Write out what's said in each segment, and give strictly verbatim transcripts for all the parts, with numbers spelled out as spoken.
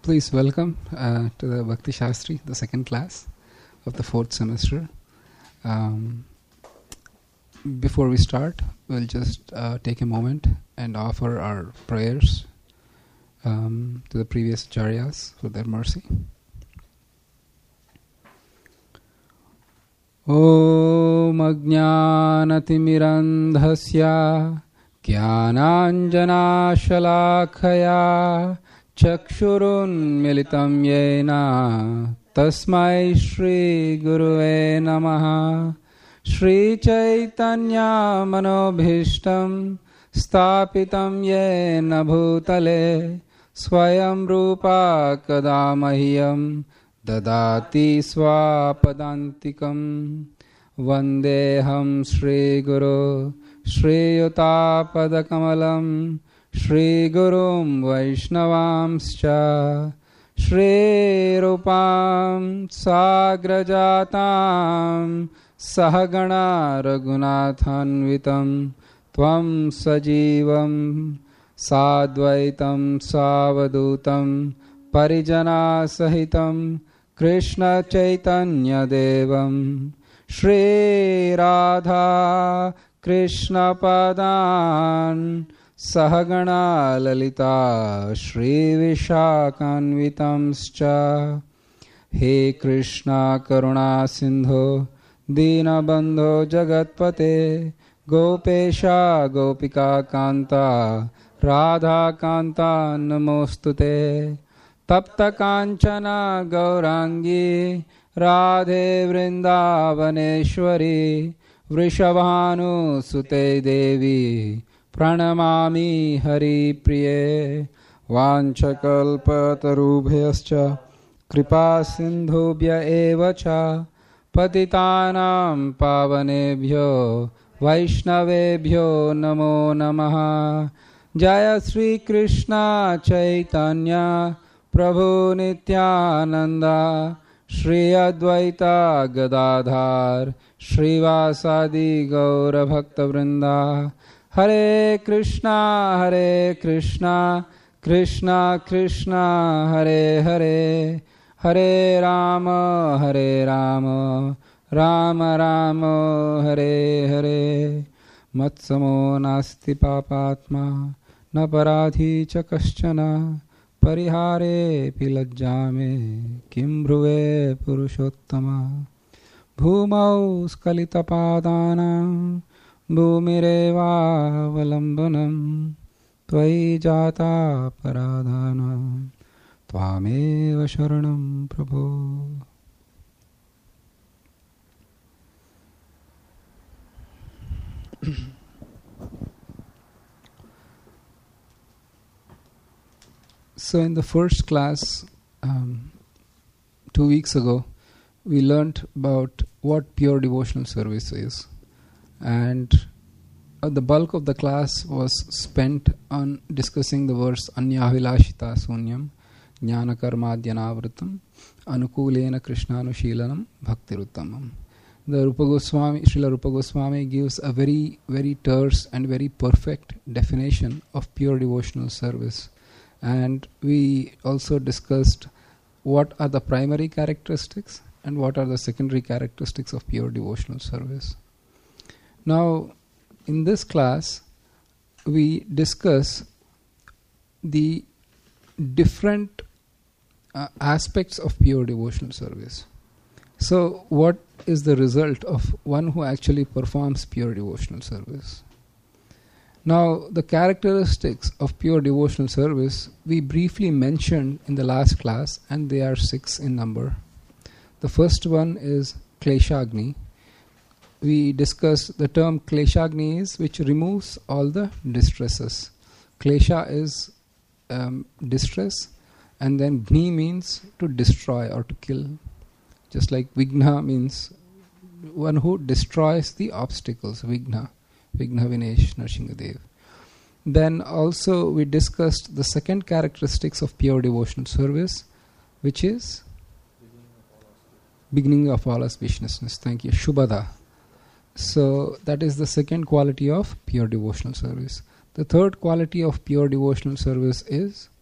Please welcome uh, to the Bhakti Shastri, the second class of the fourth semester. Um, before we start, we'll just uh, take a moment and offer our prayers um, to the previous acharyas for their mercy. Om Ajnanatimmirandhasya Jnananjana Shalakaya Chakshurunmilitam Yena Tasmai Shri Guruve Namaha Shri Chaitanya Manobhishtam Stapitam Yena Bhutale Swayam Rupa Kadamahyam Dadati Swapadantikam Vandeham Shri Guru Shri Yuta Padakamalam Shri Gurum Vaishnavamscha Shri Rupam Sagrajatam Sahagana Raghunathanvitam Tvam Sajivam Sadvaitam Savadutam Parijana Sahitam Krishna Chaitanya Devam Shri Radha Krishna Padan Sahagana Lalita Shri Vishakanvitamscha He Krishna Karuna Sindho Dina Bandho Jagatpate Gopesha Gopika Kanta Radha Kanta Namostute Tapta Kanchana Gaurangi Radhe Vrindavaneshwari Vrishabhanu Sute Devi Pranamami Hari Priye Vanchakalpatarubhyascha Kripa Sindhubhya Evacha Patitanam Pavanebhyo Vaishnavebhyo Namo Namaha Jaya Sri Krishna Chaitanya Prabhu Nityananda Shri Advaita Gadadhar Shri Vasadi Gaura Bhakta Vrinda Hare Krishna Hare Krishna Krishna Krishna Hare Hare Hare Rama Hare Rama Rama Rama Hare Hare Matsamo Nasti Papatma Naparadhi Chakaschana Parihare Pilajjame Kim Bhruve Purushottama Bhumau Skalitapadanam Bhumireva Valambanam Tvai Jata Paradhanam Tvameva Sharanam Prabhu. So in the first class, um, two weeks ago, we learnt about what pure devotional service is. And uh, the bulk of the class was spent on discussing the verse Anyavilashita Sunyam Jnana Karmadhyanavritam Anukulena Krishnanushilanam Bhaktiruttamam. The Rupa Goswami, Srila Rupa Goswami gives a very, very terse and very perfect definition of pure devotional service. And we also discussed what are the primary characteristics and what are the secondary characteristics of pure devotional service. Now, in this class, we discuss the different uh, aspects of pure devotional service. So, what is the result of one who actually performs pure devotional service? Now, the characteristics of pure devotional service we briefly mentioned in the last class, and they are six in number. The first one is Kleshagni. We discussed the term Kleshagni is which removes all the distresses. Klesha is um, distress, and then Gni means to destroy or to kill. Just like Vigna means one who destroys the obstacles, Vigna. Vigna Vinesh Narsinghadev. Then also we discussed the second characteristics of pure devotional service, which is beginning of all auspiciousness. Thank you. Shubhada. So that is the second quality of pure devotional service. The third quality of pure devotional service is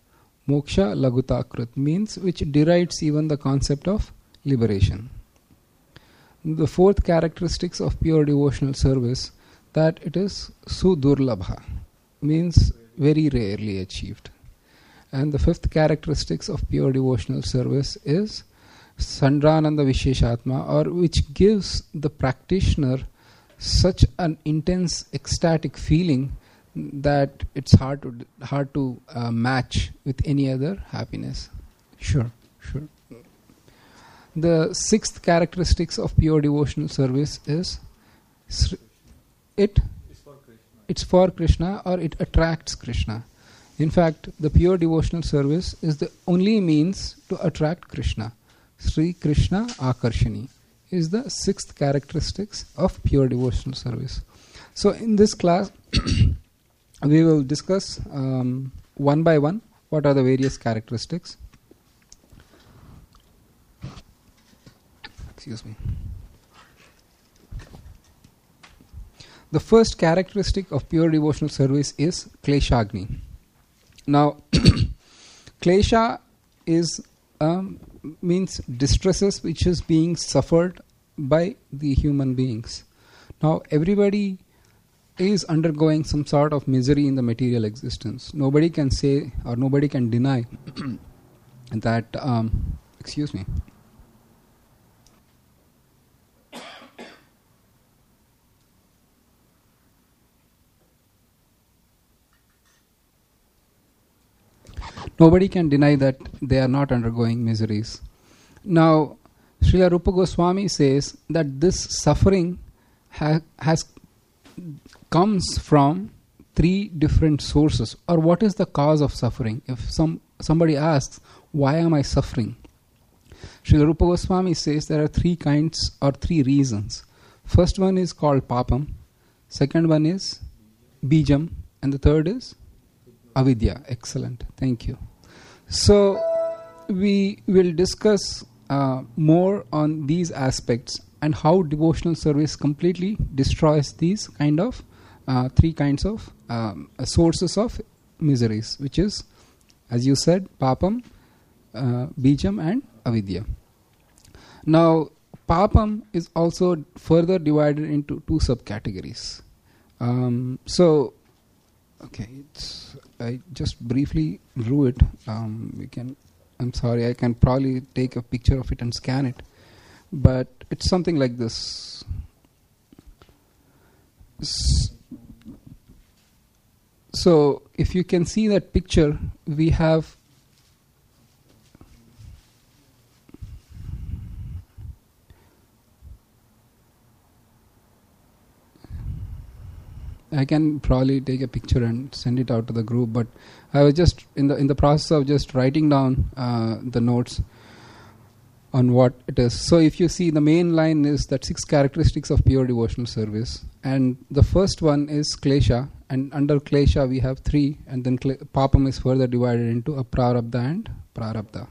Moksha Lagutakrut means which derides even the concept of liberation. The fourth characteristics of pure devotional service, that it is Sudurlabha, means very rarely achieved. And the fifth characteristics of pure devotional service is Sandrananda Visheshatma, or which gives the practitioner such an intense ecstatic feeling that it's hard to hard to uh, match with any other happiness. Sure, sure. The sixth characteristics of pure devotional service is it It's for Krishna. it's for Krishna, or it attracts Krishna. In fact, the pure devotional service is the only means to attract Krishna. Sri Krishna Akarshani is the sixth characteristics of pure devotional service. So in this class, we will discuss um, one by one what are the various characteristics. Excuse me. The first characteristic of pure devotional service is Kleshagni. Now, Klesha is um, means distresses which is being suffered by the human beings. Now, everybody is undergoing some sort of misery in the material existence. Nobody can say or nobody can deny that. Um, excuse me. Nobody can deny that they are not undergoing miseries. Now, Srila Rupa Goswami says that this suffering ha- has comes from three different sources. Or what is the cause of suffering? If some somebody asks, why am I suffering? Srila Rupa Goswami says there are three kinds or three reasons. First one is called papam. Second one is bijam. And the third is avidya. Excellent. Thank you. So we will discuss uh, more on these aspects and how devotional service completely destroys these kind of uh, three kinds of um, uh, sources of miseries, which is, as you said, papam, uh, bijam and avidya. Now, papam is also further divided into two subcategories. Um, so, okay, it's, I just briefly drew it. Um, we can. I'm sorry, I can probably take a picture of it and scan it, but it's something like this. S- so, if you can see that picture, we have I can probably take a picture and send it out to the group, but I was just in the in the process of just writing down uh, the notes on what it is. So if you see, the main line is that six characteristics of pure devotional service, and the first one is klesha, and under klesha we have three, and then kle- papam is further divided into aprarabdha and prarabdha.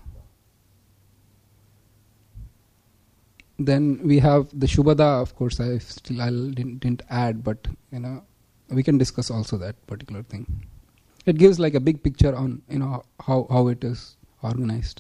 Then we have the shubhada. Of course, I still I didn't, didn't add, but you know. We can discuss also that particular thing. It gives like a big picture on, you know, how, how it is organized.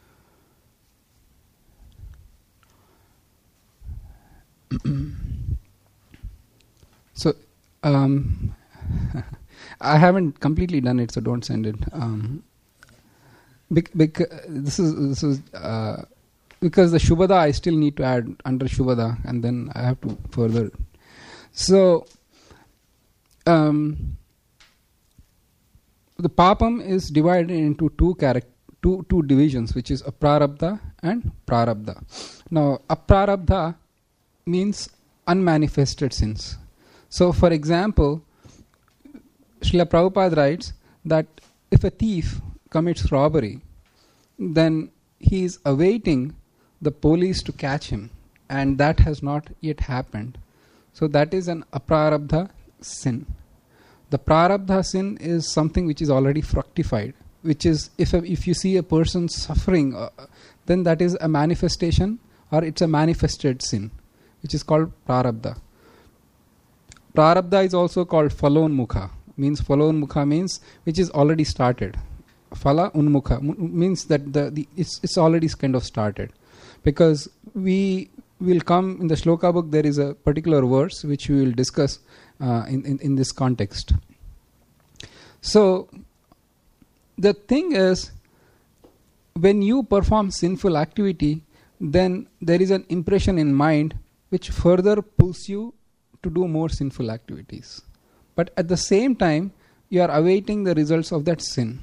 So, um, I haven't completely done it, so don't send it. Um, bec- bec- this is this is uh, because the shubhada I still need to add under shubhada, and then I have to further. So. Um, the papam is divided into two charac- two two divisions, which is aprarabdha and prarabdha. Now, aprarabdha means unmanifested sins. So, for example, Srila Prabhupada writes that if a thief commits robbery, then he is awaiting the police to catch him, and that has not yet happened. So, that is an aprarabdha sin. The prarabdha sin is something which is already fructified, which is if a, if you see a person suffering, uh, then that is a manifestation, or it's a manifested sin, which is called prarabdha. Prarabdha is also called falon mukha. Means falon mukha means which is already started. phala unmukha m- means that the, the it's it's already kind of started, because we will come in the shloka book. There is a particular verse which we will discuss uh, in, in in this context. So the thing is, when you perform sinful activity, then there is an impression in mind which further pulls you to do more sinful activities. But at the same time, you are awaiting the results of that sin.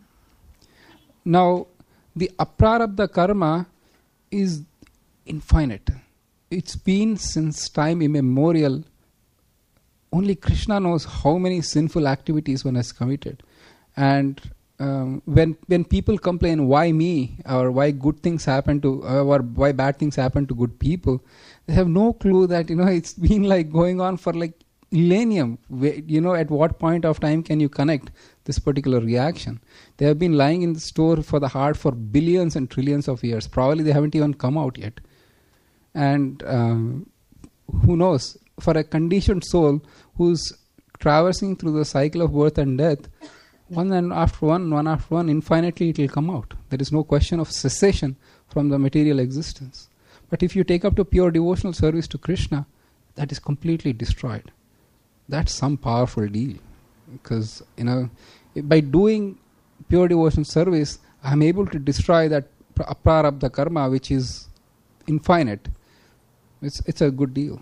Now, the aprarabdha karma is infinite. It's been since time immemorial. Only Krishna knows how many sinful activities one has committed. And um, when when people complain, why me, or why good things happen to, uh, or why bad things happen to good people, they have no clue that, you know, it's been like going on for like millennium. You know, at what point of time can you connect this particular reaction? They have been lying in the store for the heart for billions and trillions of years. Probably they haven't even come out yet. And um, who knows, for a conditioned soul who's traversing through the cycle of birth and death, one and after one, one after one, infinitely it will come out. There is no question of cessation from the material existence. But if you take up to pure devotional service to Krishna, that is completely destroyed. That's some powerful deal. Because, you know, by doing pure devotional service, I am able to destroy that aprarabdha karma, which is infinite. It's it's a good deal.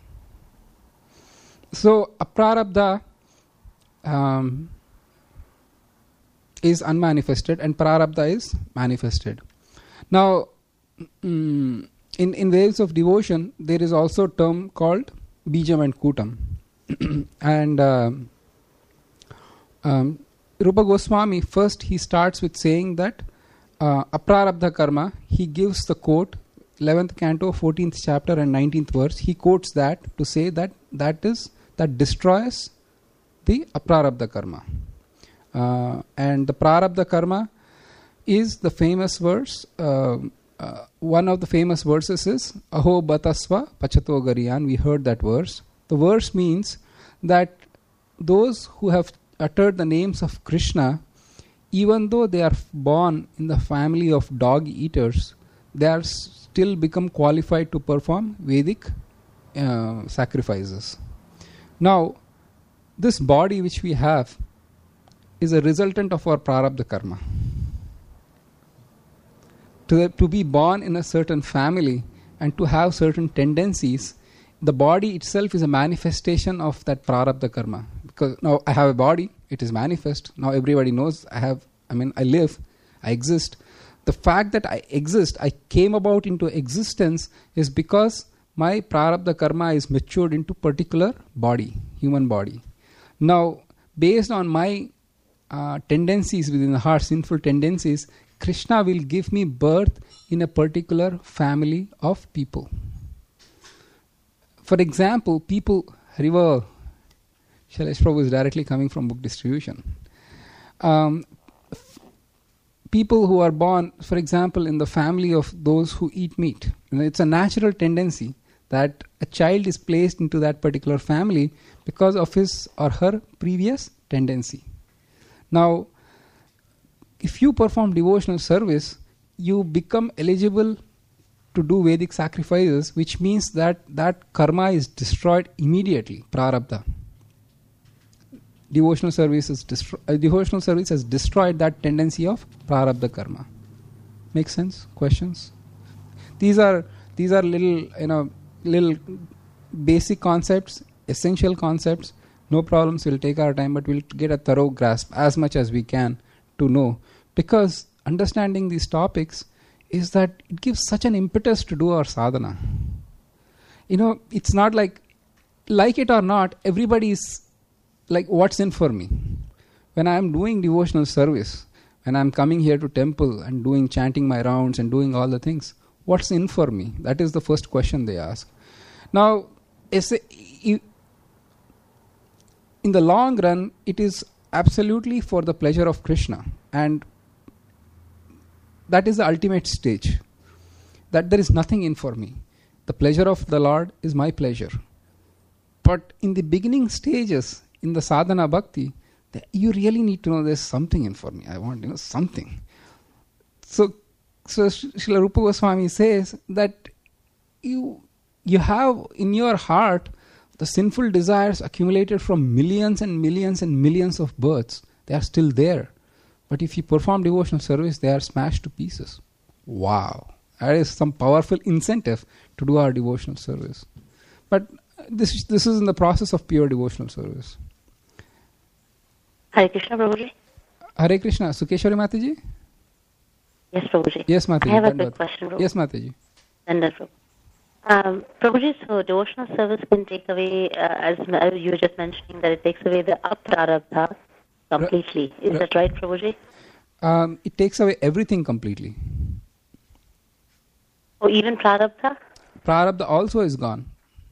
So, aprarabdha um, is unmanifested and prarabdha is manifested. Now, mm, in, in waves of devotion, there is also a term called bijam and kutam. and uh, um, Rupa Goswami, first he starts with saying that uh, aprarabdha karma, he gives the quote, eleventh canto, fourteenth chapter and nineteenth verse. He quotes that to say that that is that destroys the aprarabdha karma. Uh, and the prarabdha karma is the famous verse. Uh, uh, one of the famous verses is Aho Batasva Pachato Gariyan. We heard that verse. The verse means that those who have uttered the names of Krishna, even though they are born in the family of dog eaters, they are still become qualified to perform Vedic uh, sacrifices. Now, this body which we have is a resultant of our prarabdha karma. To, to be born in a certain family and to have certain tendencies, the body itself is a manifestation of that prarabdha karma. Because now I have a body, it is manifest. Now everybody knows I have, I mean, I live, I exist. The fact that I exist, I came about into existence is because my prarabdha karma is matured into particular body, human body. Now, based on my uh, tendencies within the heart, sinful tendencies, Krishna will give me birth in a particular family of people. For example, people, Hariva, Shailesh Prabhu is directly coming from book distribution. Um, f- people who are born, for example, in the family of those who eat meat, you know, it's a natural tendency that a child is placed into that particular family because of his or her previous tendency. Now, if you perform devotional service, you become eligible to do Vedic sacrifices, which means that that karma is destroyed immediately, prarabdha. Devotional service, is destro- uh, devotional service has destroyed that tendency of prarabdha karma. Make sense? Questions? These are these are little, you know, little basic concepts, essential concepts. No problems, we'll take our time, but we'll get a thorough grasp as much as we can to know. Because understanding these topics is that it gives such an impetus to do our sadhana. You know, it's not like, like it or not, everybody is like, what's in for me? When I'm doing devotional service, when I'm coming here to temple and doing, chanting my rounds and doing all the things, what's in for me? That is the first question they ask. Now, in the long run, it is absolutely for the pleasure of Krishna. And that is the ultimate stage. That there is nothing in for me. The pleasure of the Lord is my pleasure. But in the beginning stages, in the sadhana bhakti, that you really need to know there's something in for me. I want, you know, something. So, so Srila Rupa Goswami says that you you have in your heart the sinful desires accumulated from millions and millions and millions of births. They are still there. But if you perform devotional service, they are smashed to pieces. Wow. That is some powerful incentive to do our devotional service. But this, this is in the process of pure devotional service. Hare Krishna, Prabhuji. Hare Krishna. Sukeshwari Mataji? Yes, Prabhuji. Yes, Mataji. I have a quick question, Prabhuji. Yes, Mataji. And um, Prabhuji, so devotional service can take away, uh, as, as you were just mentioning, that it takes away the aprarabdha completely. Is Ra- that right, Prabhuji? Um, it takes away everything completely. Oh, even prarabdha? Prarabdha also is gone.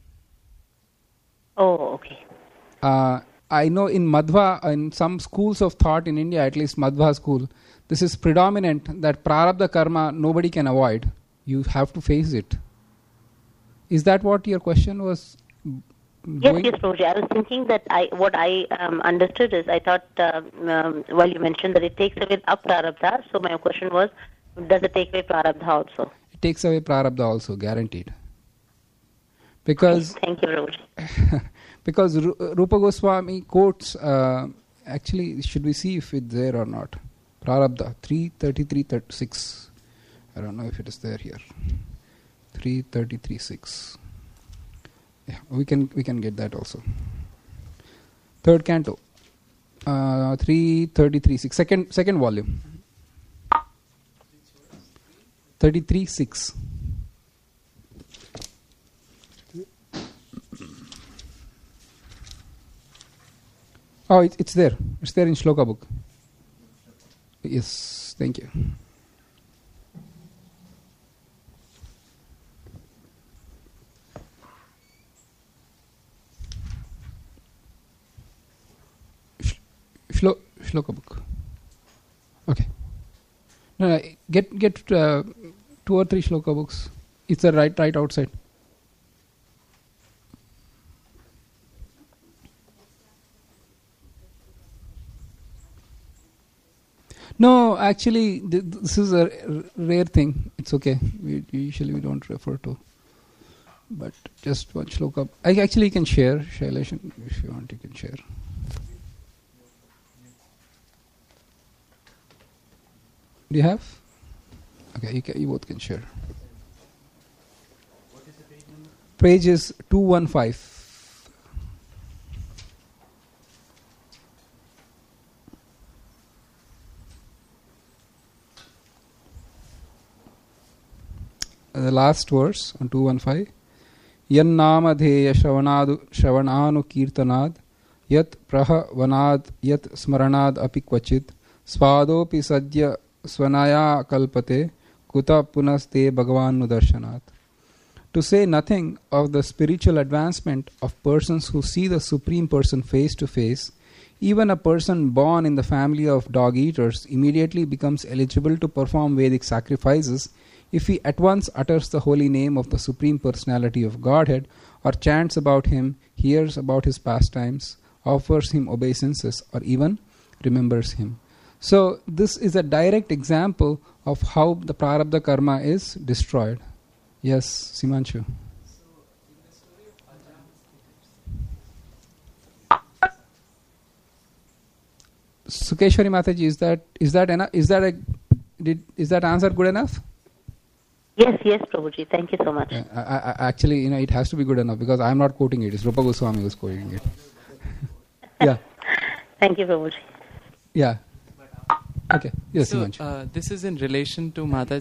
Oh, okay. Uh, I know in Madhva, in some schools of thought in India, at least Madhva school, this is predominant that prarabdha karma nobody can avoid. You have to face it. Is that what your question was? Yes, yes, Prabhuji. I was thinking that I what I um, understood is I thought um, um, well you mentioned that it takes away aprarabdha. So my question was, does it take away prarabdha also? It takes away prarabdha also, guaranteed. Because okay, thank you, Prabhuji. because Ru- Rupa Goswami quotes. Uh, actually, should we see if it's there or not? Prarabdha three thirty-three thirty-six. I don't know if it is there here. three thirty-three six. Yeah, we can we can get that also. Third canto, uh, three thirty-three six. Second second volume. thirty-three six. Oh, it, it's there. It's there in Shloka book. Yes, thank you. Shlo- Shloka book. Okay. No, no, get get uh, two or three Shloka books. It's the right right outside. No, actually, th- this is a r- rare thing. It's okay. We usually we don't refer to. But just one shloka. I actually can share. Shailesh, if you want, you can share. Do you have? Okay, you, can, you both can share. What is the page number? Page is two one five. The last verse on two one five. Yan namadheya shravanadu shravananu kirtanad yat prahavanad yat smaranad api kvachit svadopi sadya svanaya kalpate kuta punaste bhagavan nudarshanat. To say nothing of the spiritual advancement of persons who see the Supreme Person face to face, even a person born in the family of dog-eaters immediately becomes eligible to perform Vedic sacrifices if he at once utters the holy name of the Supreme Personality of Godhead, or chants about him, hears about his pastimes, offers him obeisances, or even remembers him. So this is a direct example of how the prarabdha karma is destroyed. Yes, Simanshu. Sukeshwari Mataji, is that is that enough? Is that a did is that answer good enough? Yes, yes, Prabhuji. Thank you so much. Yeah, I, I, actually, you know, it has to be good enough because I'm not quoting it. It's Rupa Goswami who's quoting it. Yeah. Thank you, Prabhuji. Yeah. Okay. Yes, so, Simanshu. uh, this is in relation to Mata.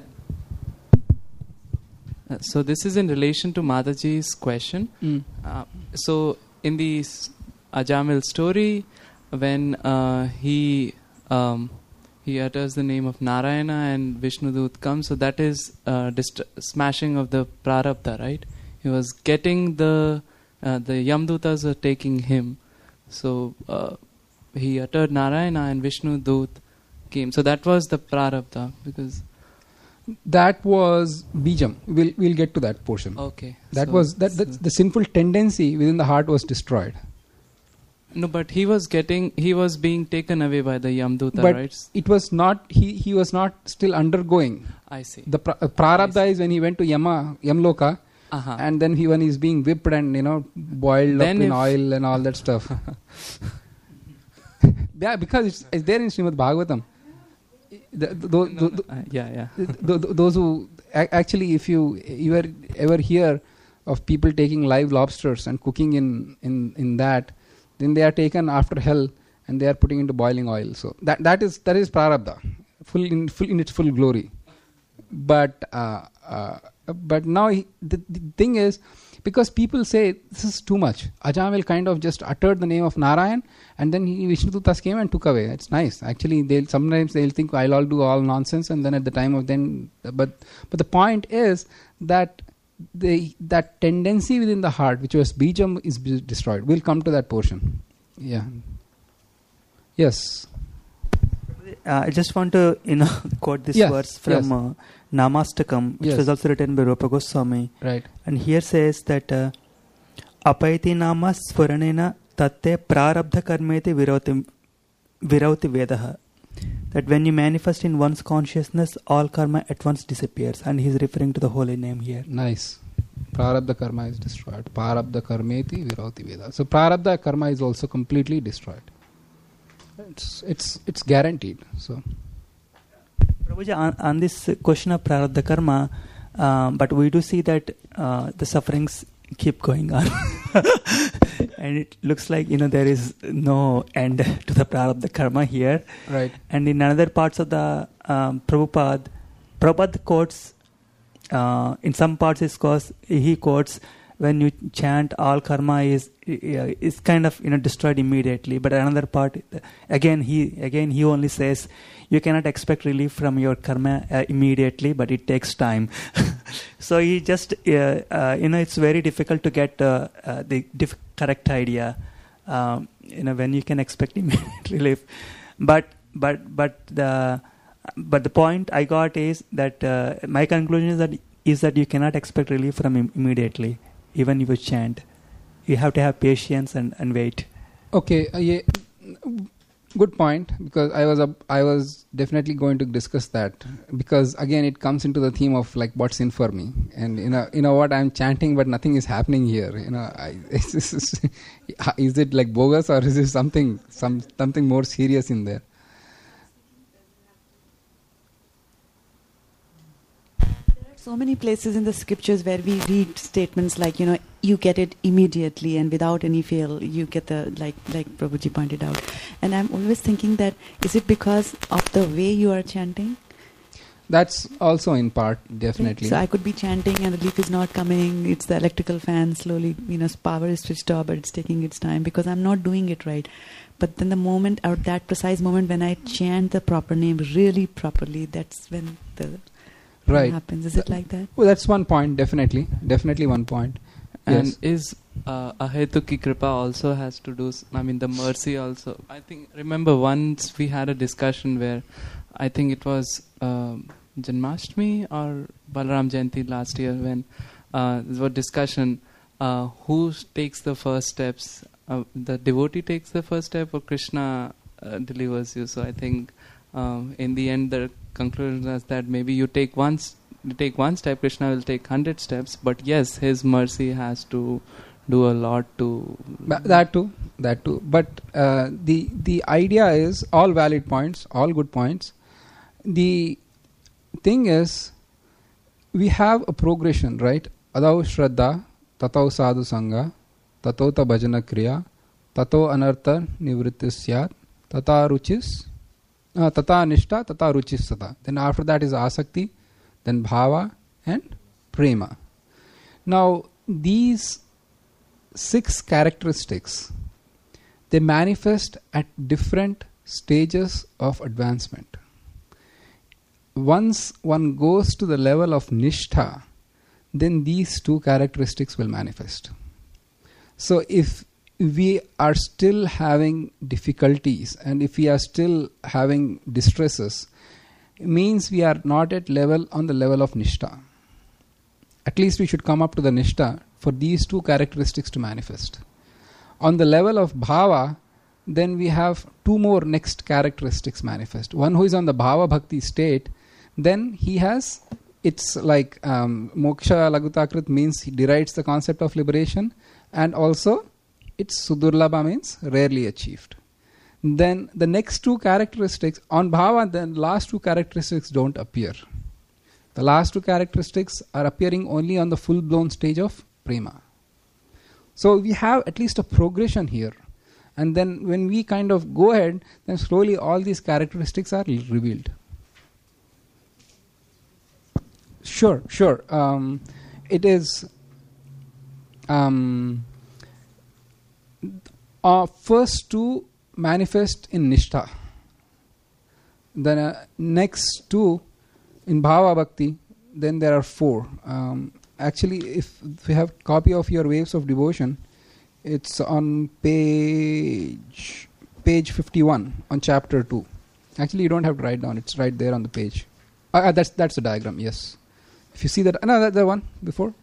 Uh, so this is in relation to Mataji's question. Mm. Uh, so in the s- Ajamil story, when uh, he um, he utters the name of Narayana and Vishnudut comes, so that is uh, dist- smashing of the prarabdha, right? He was getting the uh, the Yamdutas were taking him, so uh, he uttered Narayana and Vishnudut came. So that was the prarabdha because that was bijam. We'll we'll get to that portion. okay That so was that, that the sinful tendency within the heart was destroyed. No, but he was getting, he was being taken away by the Yamduta, but right? it was not, he, he was not still undergoing. I see. The pra- uh, prarabdha is when he went to Yama, Yamloka, Uh-huh. and then he when he's being whipped and, you know, boiled Then up in if- oil and all that stuff. Yeah, because it's, it's there in Srimad Bhagavatam. The, the, the, No, the, no, uh, yeah, yeah. the, the, those who a- actually, if you ever ever hear of people taking live lobsters and cooking in, in, in that, then they are taken after hell and they are putting into boiling oil. So that that is that is prarabdha, full in full in its full glory. But uh, uh, but now he, the, the thing is, because people say this is too much. Ajamil kind of just uttered the name of Narayan, and then he, Vishnudutas came and took away. It's nice. Actually, they'll sometimes they'll think I'll all do all nonsense, and then at the time of then, but but the point is that the that tendency within the heart, which was bijam, is b- destroyed. We'll come to that portion. Yeah. Yes. Uh, I just want to, you know, quote this Yes, verse from yes. uh, Namastakam, which Yes. was also written by Rupa Goswami. Right. And here says that uh, Apaiti nama sfuranena tatte prarabdha karmeti virauti, virauti vedaha. That when you manifest in one's consciousness, all karma at once disappears. And he's referring to the holy name here. Nice. Prarabdha karma is destroyed. Prarabdha karmeti virauti veda. So prarabdha karma is also completely destroyed. It's it's it's guaranteed. So Prabhuji, on, on this question of prarabdha karma, uh, but we do see that uh, the sufferings keep going on. And it looks like, you know, there is no end to the prarabdha karma here. right. And in another parts of the um, Prabhupada, Prabhupada quotes, uh, in some parts he quotes, he quotes, when you chant, all karma is uh, is kind of, you know, destroyed immediately. But another part, again he again he only says, you cannot expect relief from your karma uh, immediately, but it takes time. So he just, uh, uh, you know, it's very difficult to get uh, uh, the diff- correct idea, um, you know, when you can expect immediate relief. But but but the but the point I got is that uh, my conclusion is that is that you cannot expect relief from im- immediately, even if you chant. You have to have patience and, and wait. Okay. Uh, yeah. Good point, because I was uh, I was definitely going to discuss that, because again it comes into the theme of like what's in for me, and you know you know what, I'm chanting but nothing is happening here. You know, I, is, this, is it like bogus, or is it something some something more serious in there? So many places in the scriptures where we read statements like, you know, you get it immediately and without any fail, you get the, like like Prabhuji pointed out. And I'm always thinking that, is it because of the way you are chanting? That's also in part, definitely. So I could be chanting and the relief is not coming, it's the electrical fan slowly, you know, power is switched off, but it's taking its time because I'm not doing it right. But then the moment, or that precise moment when I chant the proper name really properly, that's when the... Right. happens. Is it like that? Well, that's one point, definitely. Definitely one point. And Yes. is uh, Ahetuki Kripa also has to do, s- I mean, the mercy also. I think, remember once we had a discussion where I think it was um, Janmashtami or Balaram Jayanti last year, when uh, there was discussion uh, who takes the first steps. Uh, the devotee takes the first step, or Krishna uh, delivers you. So I think um, in the end the conclusion is that maybe you take one, s- you take one step, Krishna will take hundred steps. But yes, his mercy has to do a lot to. Ba- that too, that too. But uh, the the idea is all valid points, all good points. The thing is, we have a progression, right? Adau Shraddha, Tatau Sadhu Sangha, Tatota Bhajana Kriya, Tato Anartha Nivrittis Syat, Tata Ruchis, uh, Tata Nishta, Tata Ruchis Sata. Then after that is Asakti, then Bhava and Prema. Now, these six characteristics, they manifest at different stages of advancement. Once one goes to the level of Nishtha, then these two characteristics will manifest. So if we are still having difficulties and if we are still having distresses, it means we are not at level on the level of Nishtha. At least we should come up to the Nishtha for these two characteristics to manifest. On the level of Bhava, then we have two more next characteristics manifest. One who is on the bhava bhakti state, then he has, it's like um, moksha lagutakrit means he derides the concept of liberation, and also it's sudurlabha means rarely achieved. Then the next two characteristics on bhava, the last two characteristics don't appear. The last two characteristics are appearing only on the full-blown stage of prema. So we have at least a progression here. And then when we kind of go ahead, then slowly all these characteristics are revealed. Sure, sure. Um, it is um, uh, first two manifest in nishtha. Then uh, next two in bhava bhakti. Then there are four. Um, actually, if we have copy of your Waves of Devotion, it's on page page fifty-one on chapter two. Actually, you don't have to write down; it's right there on the page. Uh, uh, that's that's the diagram. Yes, if you see that, no, that the one before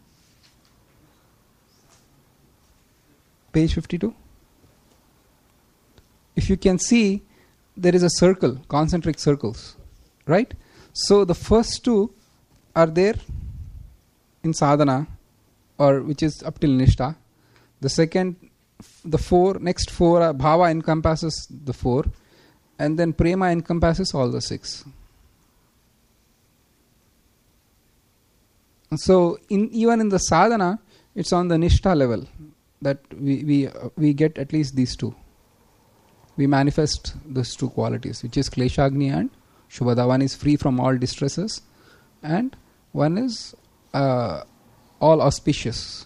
page fifty-two. If you can see, there is a circle, concentric circles, right? So the first two are there in sadhana, or which is up till nishtha. The second, the four, next four, are bhava encompasses the four, and then prema encompasses all the six. So in even in the sadhana, it's on the nishtha level that we we uh, we get at least these two. We manifest those two qualities, which is kleshagni and shubhada. One is free from all distresses, and one is uh, all auspicious.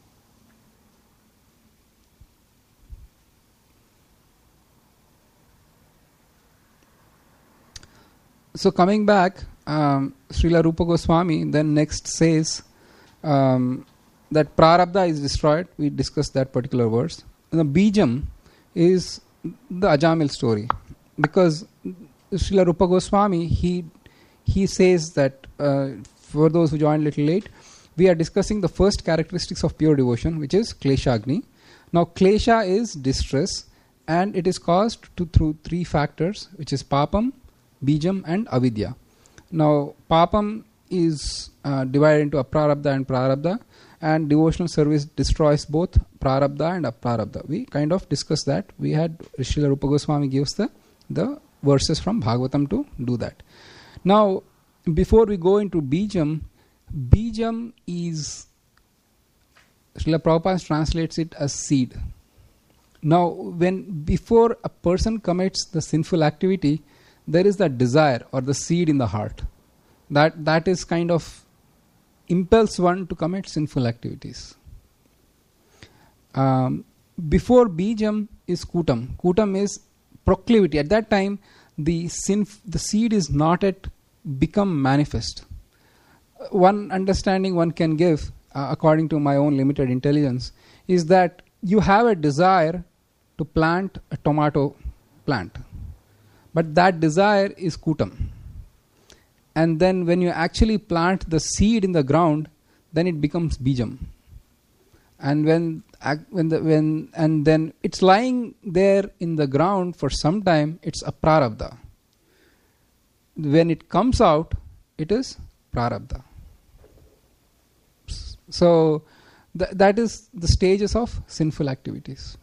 So coming back, um, Srila Rupa Goswami then next says um, that prarabdha is destroyed. We discussed that particular verse. And the bijam is the Ajamil story, because Srila Rupa Goswami, he he says that uh, for those who joined a little late, we are discussing the first characteristics of pure devotion, which is kleshagni. Now klesha is distress, and it is caused to, through three factors, which is papam, bijam and avidya. Now papam is uh, divided into aprarabdha and prarabdha, and devotional service destroys both prarabdha and aprarabdha. We kind of discussed that. We had Srila Rupa Goswami gives the, the verses from Bhagavatam to do that. Now before we go into bijam, bijam is, Srila Prabhupada translates it as seed. Now when before a person commits the sinful activity, there is that desire or the seed in the heart. That that is kind of impels one to commit sinful activities. Um, before bijam is kutam. Kutam is proclivity. At that time, the sin, the seed is not yet become manifest. One understanding one can give, uh, according to my own limited intelligence, is that you have a desire to plant a tomato plant. But that desire is kutam. And then when you actually plant the seed in the ground, then it becomes bijam. And when when the when and then it's lying there in the ground for some time, it's a prarabdha. When it comes out, it is prarabdha. So th- that is the stages of sinful activities.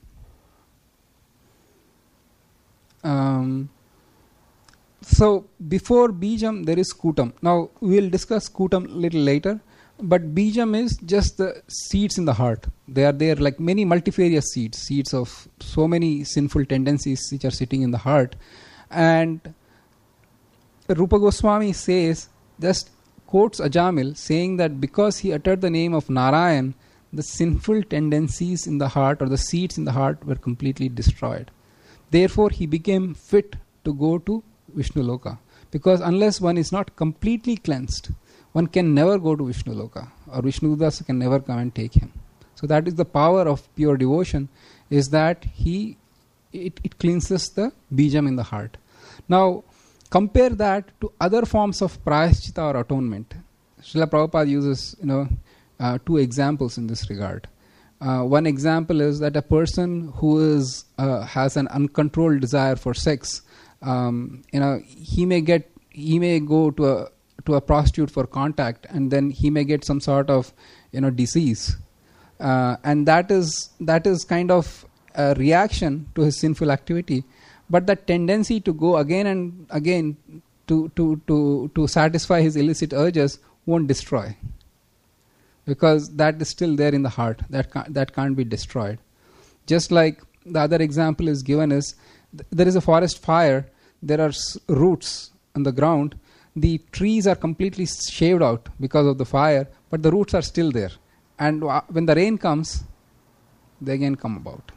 Um, So before bijam there is kutam. Now we will discuss kutam a little later, but bijam is just the seeds in the heart. They are there like many multifarious seeds, seeds of so many sinful tendencies which are sitting in the heart. And Rupa Goswami says, just quotes Ajamil saying that because he uttered the name of Narayan, the sinful tendencies in the heart or the seeds in the heart were completely destroyed. Therefore he became fit to go to Vishnu Loka, because unless one is not completely cleansed, one can never go to Vishnu Loka, or Vishnu Dasa can never come and take him. So that is the power of pure devotion, is that he it, it cleanses the bijam in the heart. Now compare that to other forms of prayaschitta or atonement. Srila Prabhupada uses you know uh, two examples in this regard. Uh, one example is that a person who is uh, has an uncontrolled desire for sex, um, you know, he may get he may go to a to a prostitute for contact, and then he may get some sort of, you know, disease, uh, and that is that is kind of a reaction to his sinful activity. But that tendency to go again and again to to to to satisfy his illicit urges won't destroy. Because that is still there in the heart. That can't, that can't be destroyed. Just like the other example is given is, th- there is a forest fire. There are s- roots on the ground. The trees are completely shaved out because of the fire, but the roots are still there. And w- when the rain comes, they again come about.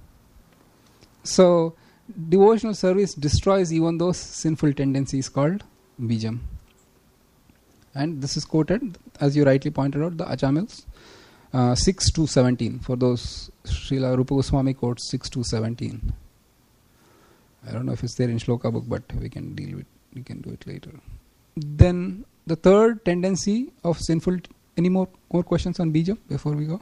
So, devotional service destroys even those sinful tendencies called bijam. And this is quoted, as you rightly pointed out, the Ajamils, uh, six to seventeen. For those, Srila Rupa Goswami quotes six to seventeen. I don't know if it's there in Shloka book, but we can deal with, we can do it later. Then the third tendency of sinful. T- any more more questions on bijam before we go?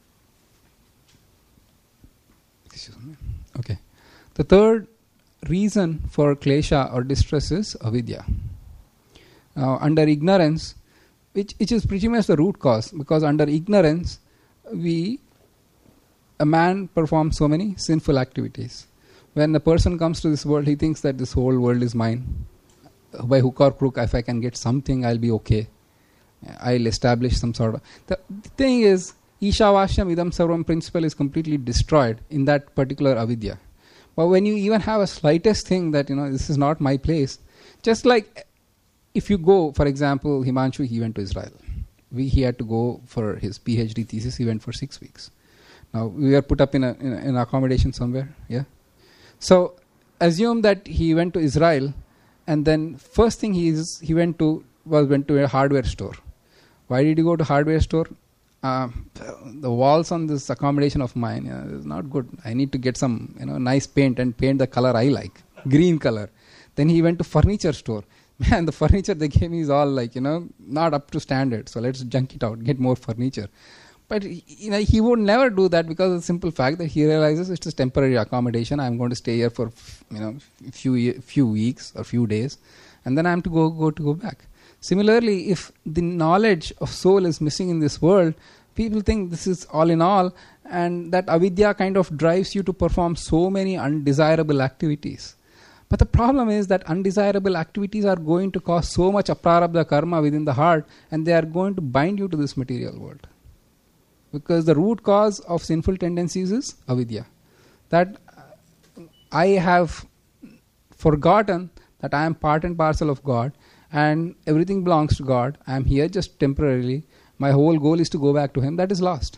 Okay. The third reason for klesha or distress is avidya. Now, under ignorance, which, which is pretty much the root cause, because under ignorance, we, a man performs so many sinful activities. When a person comes to this world, he thinks that this whole world is mine. By hook or crook, if I can get something, I'll be okay. I'll establish some sort of... The, the thing is, Ishavashyam Idam Sarvam principle is completely destroyed in that particular avidya. But when you even have a slightest thing that, you know, this is not my place, just like... If you go, for example, Himanshu, he went to Israel. We, he had to go for his PhD thesis. He went for six weeks. Now, we were put up in, a, in, a, in accommodation somewhere. Yeah. So, assume that he went to Israel, and then first thing he is, he went to was went to a hardware store. Why did he go to hardware store? Uh, the walls on this accommodation of mine, you know, is not good. I need to get some, you know, nice paint and paint the color I like, green color. Then he went to furniture store. Man, the furniture they gave me is all like, you know, not up to standard. So let's junk it out, get more furniture. But, you know, he would never do that because of the simple fact that he realizes it's a temporary accommodation. I'm going to stay here for, you know, few few weeks or few days, and then I'm to go go to go back. Similarly, if the knowledge of soul is missing in this world, people think this is all in all, and that avidya kind of drives you to perform so many undesirable activities. But the problem is that undesirable activities are going to cause so much aprarabdha karma within the heart, and they are going to bind you to this material world. Because the root cause of sinful tendencies is avidya. That I have forgotten that I am part and parcel of God, and everything belongs to God. I am here just temporarily. My whole goal is to go back to Him. That is lost.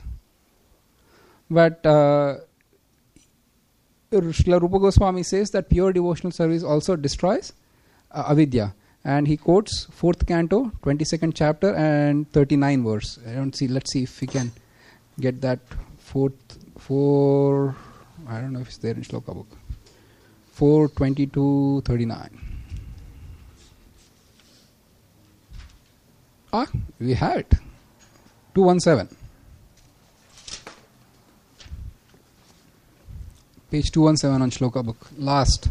But... Uh, Srila Rupa Goswami says that pure devotional service also destroys uh, avidya. And he quotes fourth canto, twenty-second chapter and thirty-nine verse. I don't see, let's see if we can get that fourth, four, I don't know if it's there in Shloka book. four twenty-two thirty-nine. Ah, we have it. two seventeen. Page two seventeen on Shloka book. Last.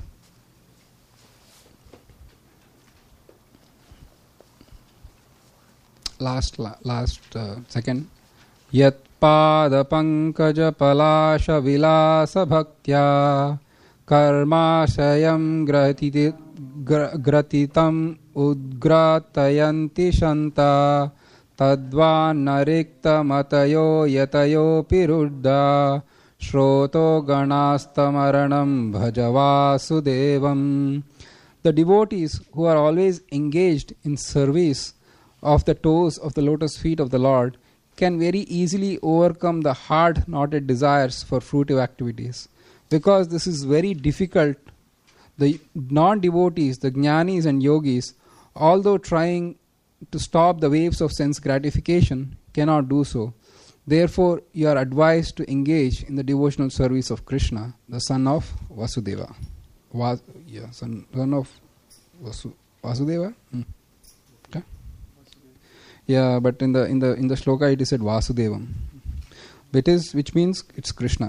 Last, la, last uh, second. Yat pada pankaja palasha vilasa bhaktya karmashayam gratitam udgratayanti shanta tadvan narikta matayo yatayo piruddha Shroto ganastamaranam bhajavasudevam. The devotees who are always engaged in service of the toes of the lotus feet of the Lord can very easily overcome the hard knotted desires for fruitive activities. Because this is very difficult, the non-devotees, the jnanis and yogis, although trying to stop the waves of sense gratification, cannot do so. Therefore, you are advised to engage in the devotional service of Krishna, the son of Vasudeva. Was, yeah, son, son of Vasu, Vasudeva. Hmm. Okay. Yeah, but in the in the in the shloka it is said Vasudevam. which is which means it's Krishna.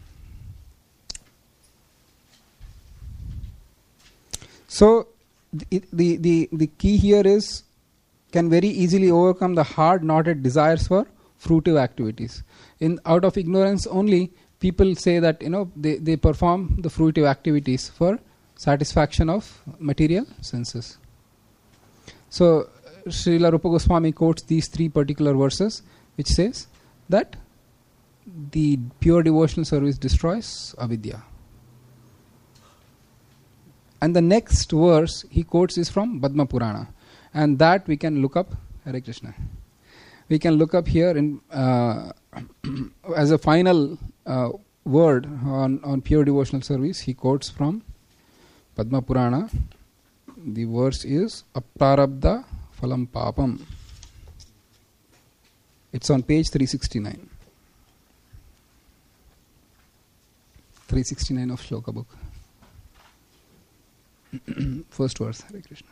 So the, the the the key here is can very easily overcome the hard knotted desires for fruitive activities. In out of ignorance only, people say that you know they, they perform the fruitive activities for satisfaction of material senses. So Srila Rupa Goswami quotes these three particular verses, which says that the pure devotional service destroys avidya. And the next verse he quotes is from Padma Purana, and that we can look up. Hare Krishna. We can look up here in uh, as a final uh, word on, on pure devotional service. He quotes from Padma Purana. The verse is Aprarabdha Phalam Papam. It's on page three sixty-nine. three sixty-nine of Shloka book. First verse, Hare Krishna.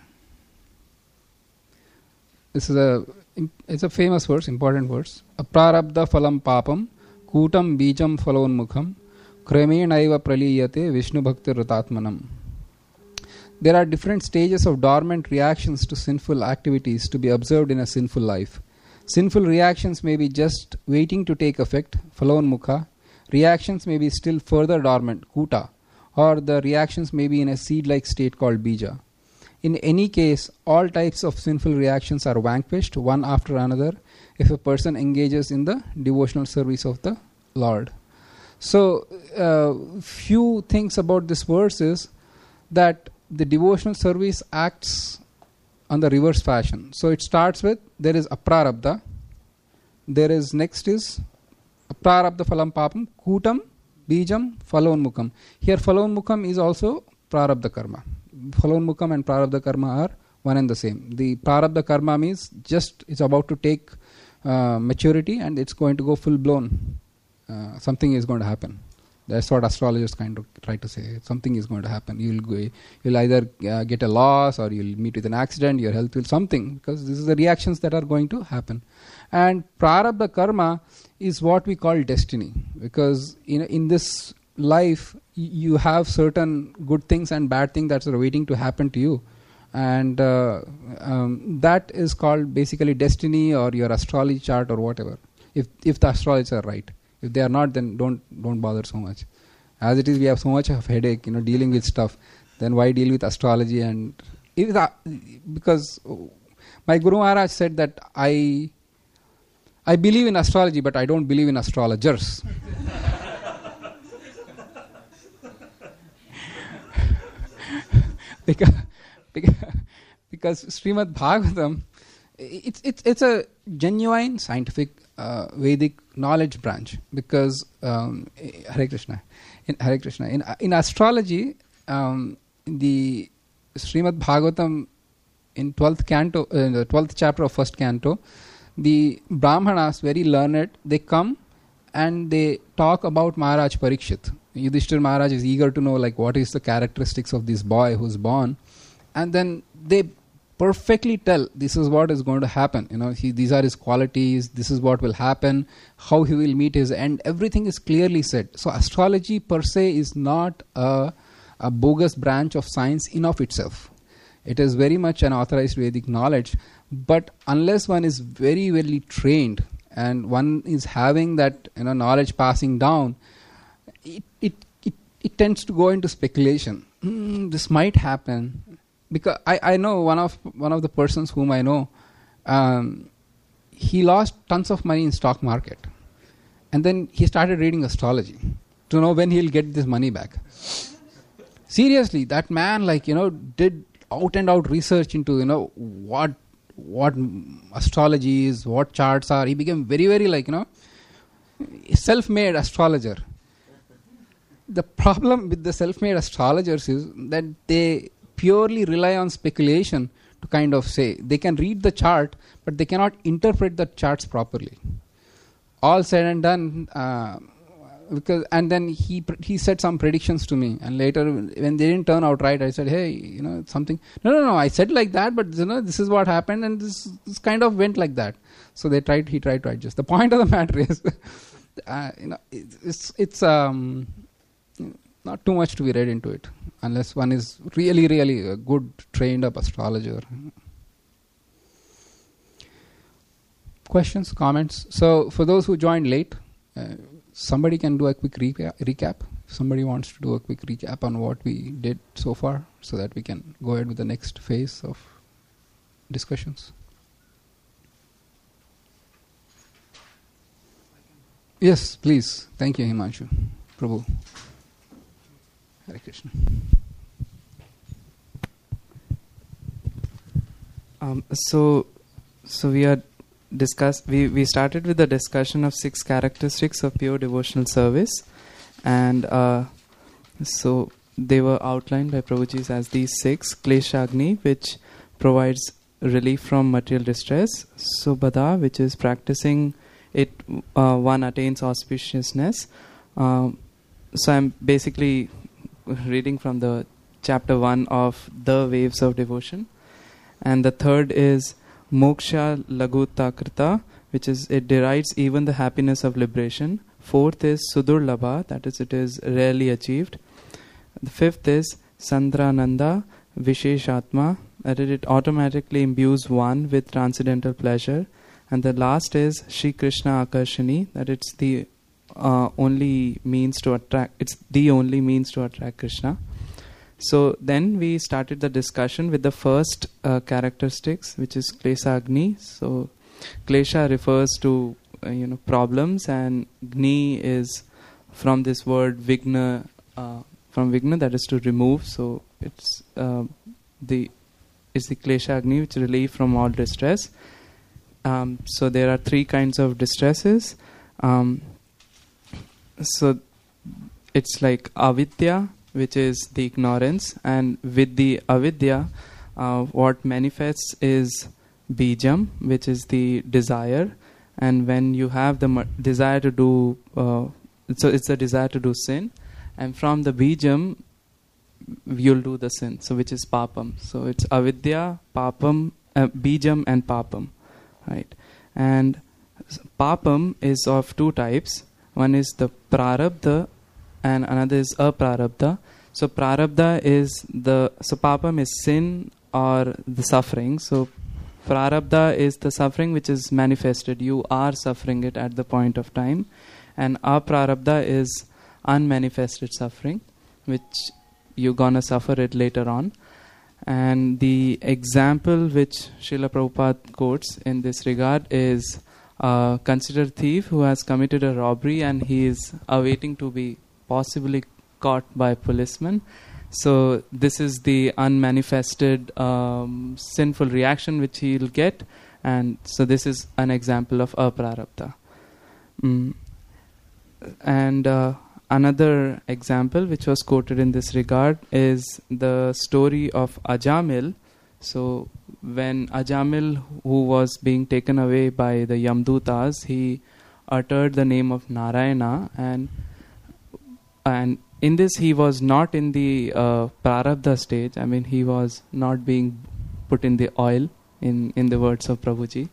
This is a it's a famous verse, important verse. Aprarabdha phalam papam kutam bijam phalonmukham kremenaiva praliyate Vishnu bhakti ratatmanam. There are different stages of dormant reactions to sinful activities to be observed in a sinful life. Sinful reactions may be just waiting to take effect, phalonmukha. Reactions may be still further dormant, kuta, or the reactions may be in a seed-like state called bija. In any case, all types of sinful reactions are vanquished one after another if a person engages in the devotional service of the Lord. So, uh, few things about this verse is that the devotional service acts on the reverse fashion. So, it starts with, there is aprarabdha, there is next is aprarabdha phalam papam, kutam, bijam, phalonmukham. Here phalonmukham is also prarabdha karma. Phalonmukham and prarabdha karma are one and the same. The prarabdha karma means just it's about to take uh, maturity and it's going to go full blown. Uh, something is going to happen. That's what astrologers kind of try to say. Something is going to happen. You'll go, you'll either uh, get a loss or you'll meet with an accident. Your health will something, because this is the reactions that are going to happen. And prarabdha karma is what we call destiny, because in in this life you have certain good things and bad things that are waiting to happen to you, and uh, um, that is called basically destiny or your astrology chart or whatever. If if the astrologers are right, if they are not, then don't don't bother so much. As it is, we have so much of headache, you know, dealing with stuff. Then why deal with astrology? And if the, because my Guru Maharaj said that I I believe in astrology, but I don't believe in astrologers. because, because, because Srimad Bhagavatam, it's it's it's a genuine scientific uh, Vedic knowledge branch. Because um, Hare Krishna, in Hare Krishna, in in astrology, um, in the Srimad Bhagavatam in twelfth canto, uh, the twelfth chapter of first canto, the Brahmanas, very learned, they come and they talk about Maharaj Parikshit. Yudhishthir Maharaj is eager to know like what is the characteristics of this boy who's born, and then they perfectly tell this is what is going to happen. You know, he, these are his qualities. This is what will happen. How he will meet his end. Everything is clearly said. So astrology per se is not a, a bogus branch of science in of itself. It is very much an authorized Vedic knowledge. But unless one is very well trained and one is having that, you know, knowledge passing down, it it, it, it tends to go into speculation. Mm, this might happen. Because I, I know one of one of the persons whom I know, um, he lost tons of money in stock market. And then he started reading astrology to know when he'll get this money back. Seriously, that man, like, you know, did out and out research into, you know, what what astrology is, what charts are. He became very, very like, you know, self-made astrologer. The problem with the self-made astrologers is that they purely rely on speculation to kind of say. They can read the chart, but they cannot interpret the charts properly. All said and done, uh, because and then he he said some predictions to me, and later when they didn't turn out right, I said, hey, you know, something. No, no, no. I said like that, but you know, this is what happened, and this this kind of went like that. So they tried. He tried to adjust. The point of the matter is uh, you know, it's it's um, not too much to be read into it, unless one is really, really a good trained up astrologer. Questions, comments? So, for those who joined late, uh, somebody can do a quick reca- recap. Somebody wants to do a quick recap on what we did so far, so that we can go ahead with the next phase of discussions. Yes, please. Thank you, Himanshu. Prabhu. Hare Krishna. Um, so, so we are discuss. We we started with the discussion of six characteristics of pure devotional service, and uh, so they were outlined by Prabhuji as these six: Kleshagni, which provides relief from material distress; Subhada, which is practicing it, uh, one attains auspiciousness. Um, so I'm basically reading from the chapter one of The Waves of Devotion. And the third is Moksha Lagutakrita, which is it derides even the happiness of liberation. Fourth is Sudurlabha, that is it is rarely achieved. The fifth is Sandrananda Visheshatma, that is it automatically imbues one with transcendental pleasure. And the last is Shri Krishna Akarshani, that it's the uh, only means to attract, it's the only means to attract Krishna. So then we started the discussion with the first uh, characteristics, which is Klesa Agni. So Klesha refers to uh, you know problems, and Gni is from this word Vigna, uh, from Vigna, that is to remove. So it's uh, the it's the Klesha Agni, which relieve from all distress. Um, so there are three kinds of distresses. Um, so it's like avidya, which is the ignorance, and with the avidya, uh, what manifests is bijam, which is the desire. And when you have the ma- desire to do, uh, so it's a desire to do sin, and from the bijam, you'll do the sin. So which is papam. So it's avidya, papam, uh, bijam, and papam. Right, and papam is of two types. One is the prarabdha, and another is aprarabdha. So prarabdha is the so papam is sin or the suffering. So prarabdha is the suffering which is manifested. You are suffering it at the point of time, and aprarabdha is unmanifested suffering, which you're gonna suffer it later on. And the example which Srila Prabhupada quotes in this regard is uh, consider thief who has committed a robbery and he is awaiting to be possibly caught by policemen. So this is the unmanifested um, sinful reaction which he will get, and so this is an example of aprarabdha. Mm. And uh, another example which was quoted in this regard is the story of Ajamil. So when Ajamil, who was being taken away by the Yamdutas, he uttered the name of Narayana, and and in this he was not in the uh, prarabdha stage. I mean, he was not being put in the oil, in, in the words of Prabhuji.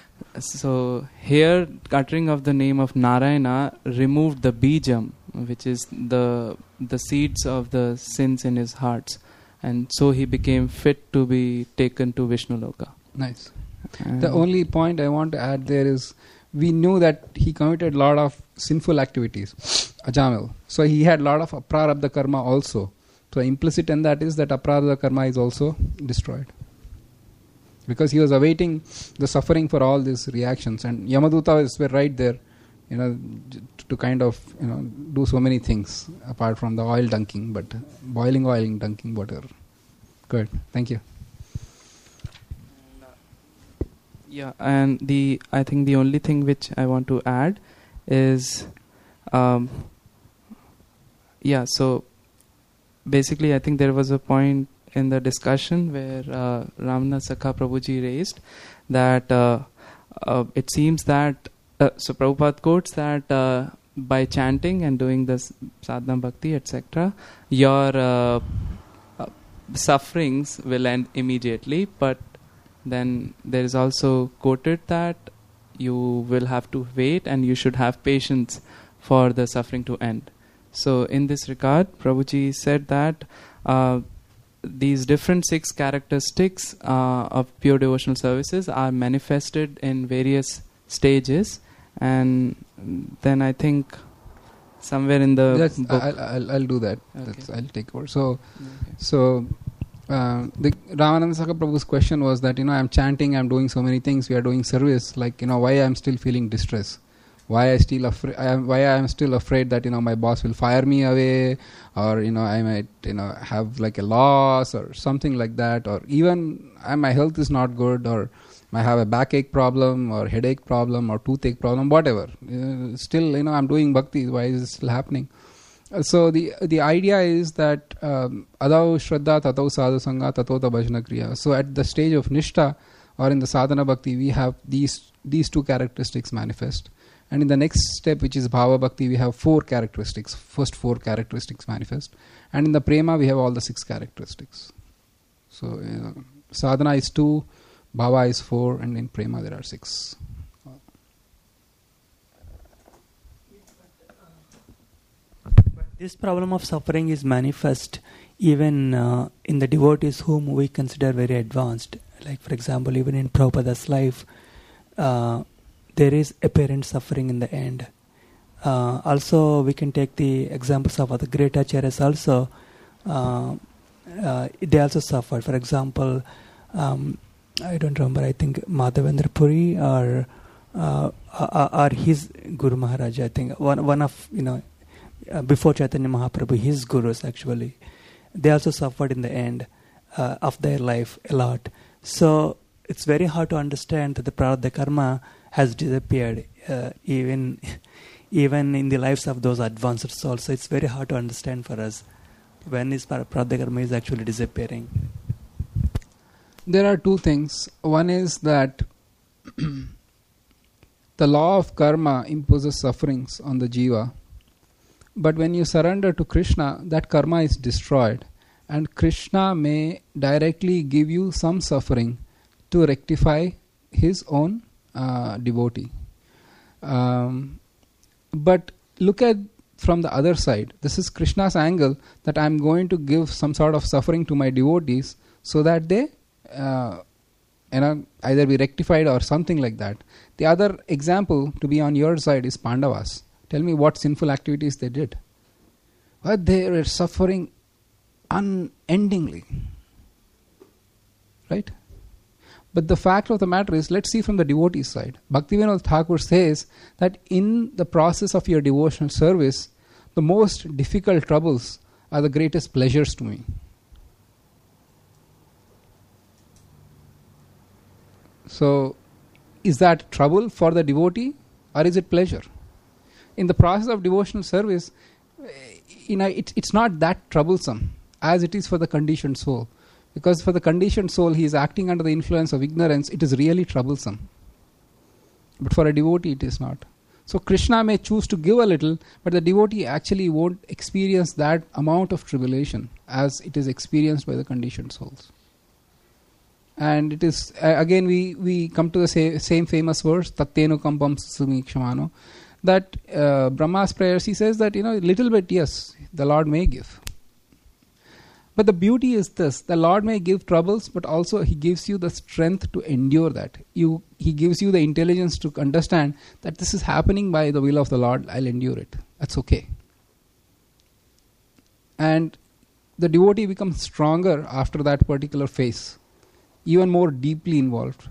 So here, uttering of the name of Narayana removed the bijam, which is the the seeds of the sins in his hearts, and so he became fit to be taken to Vishnu Loka. Nice. And the only point I want to add there is, we knew that he committed a lot of sinful activities, Ajamil. So he had a lot of aprarabdha karma also. So implicit in that is that aprarabdha karma is also destroyed, because he was awaiting the suffering for all these reactions, and Yamadutas were right there, you know, to kind of, you know, do so many things apart from the oil dunking, but boiling oil and dunking water. Good, thank you. Yeah, and the I think the only thing which I want to add is, um, yeah. So basically, I think there was a point in the discussion where uh, Ramnath Sakha Prabhuji raised that uh, uh, it seems that uh, so Prabhupada quotes that uh, by chanting and doing this sadhana bhakti, et cetera, your uh, uh, sufferings will end immediately. But then there is also quoted that you will have to wait and you should have patience for the suffering to end. So in this regard, Prabhuji said that uh, these different six characteristics uh, of pure devotional services are manifested in various stages, and then I think somewhere in the That's, book. I'll, I'll, I'll do that. Okay. That's, I'll take over. So, Okay. so uh, the Ramananda Saka Prabhu's question was that, you know, I'm chanting, I'm doing so many things, we are doing service, like, you know, why I'm still feeling distress? Why I still afraid? I am, why I am still afraid that, you know, my boss will fire me away, or, you know, I might, you know, have like a loss or something like that, or even uh, my health is not good, or I have a backache problem or headache problem or toothache problem, whatever. Uh, still, you know, I'm doing bhakti. Why is it still happening? Uh, so the the idea is that adau shraddha tatau sadhu sangha tatota bhajana kriya. So at the stage of nishta or in the sadhana bhakti, we have these these two characteristics manifest. And in the next step, which is bhava bhakti, we have four characteristics. First four characteristics manifest. And in the prema, we have all the six characteristics. So you know, sadhana is two, bhava is four, and in prema there are six. But this problem of suffering is manifest even uh, in the devotees whom we consider very advanced. Like, for example, even in Prabhupada's life, uh, there is apparent suffering in the end. Uh, also, we can take the examples of other great acharyas also. Uh, uh, they also suffered. For example, um, I don't remember, I think Madhavendra Puri or, uh, or, or his Guru Maharaj, I think. One, one of, you know, uh, before Chaitanya Mahaprabhu, his gurus actually. They also suffered in the end uh, of their life a lot. So, it's very hard to understand that the prarabdha karma has disappeared uh, even even in the lives of those advanced souls. So it's very hard to understand for us when is prarabdha karma is actually disappearing. There are two things. One is that the law of karma imposes sufferings on the jiva. But when you surrender to Krishna, that karma is destroyed. And Krishna may directly give you some suffering to rectify his own uh, devotee. Um, but look at from the other side. This is Krishna's angle that I'm going to give some sort of suffering to my devotees so that they uh, you know, either be rectified or something like that. The other example to be on your side is Pandavas. Tell me what sinful activities they did. But they were suffering unendingly. Right? But the fact of the matter is, let's see from the devotee side. Bhaktivinoda Thakur says that in the process of your devotional service, the most difficult troubles are the greatest pleasures to me. So, is that trouble for the devotee or is it pleasure? In the process of devotional service, you know, it, it's not that troublesome as it is for the conditioned soul. Because for the conditioned soul, he is acting under the influence of ignorance, it is really troublesome. But for a devotee, it is not. So Krishna may choose to give a little, but the devotee actually won't experience that amount of tribulation as it is experienced by the conditioned souls. And it is, uh, again, we, we come to the sa- same famous verse, Tattenu kampam sumikshamano, that uh, Brahma's prayers, he says that, you know, little bit, yes, the Lord may give. But the beauty is this, the Lord may give troubles, but also He gives you the strength to endure that. You, He gives you the intelligence to understand that this is happening by the will of the Lord, I'll endure it. That's okay. And the devotee becomes stronger after that particular phase, even more deeply involved.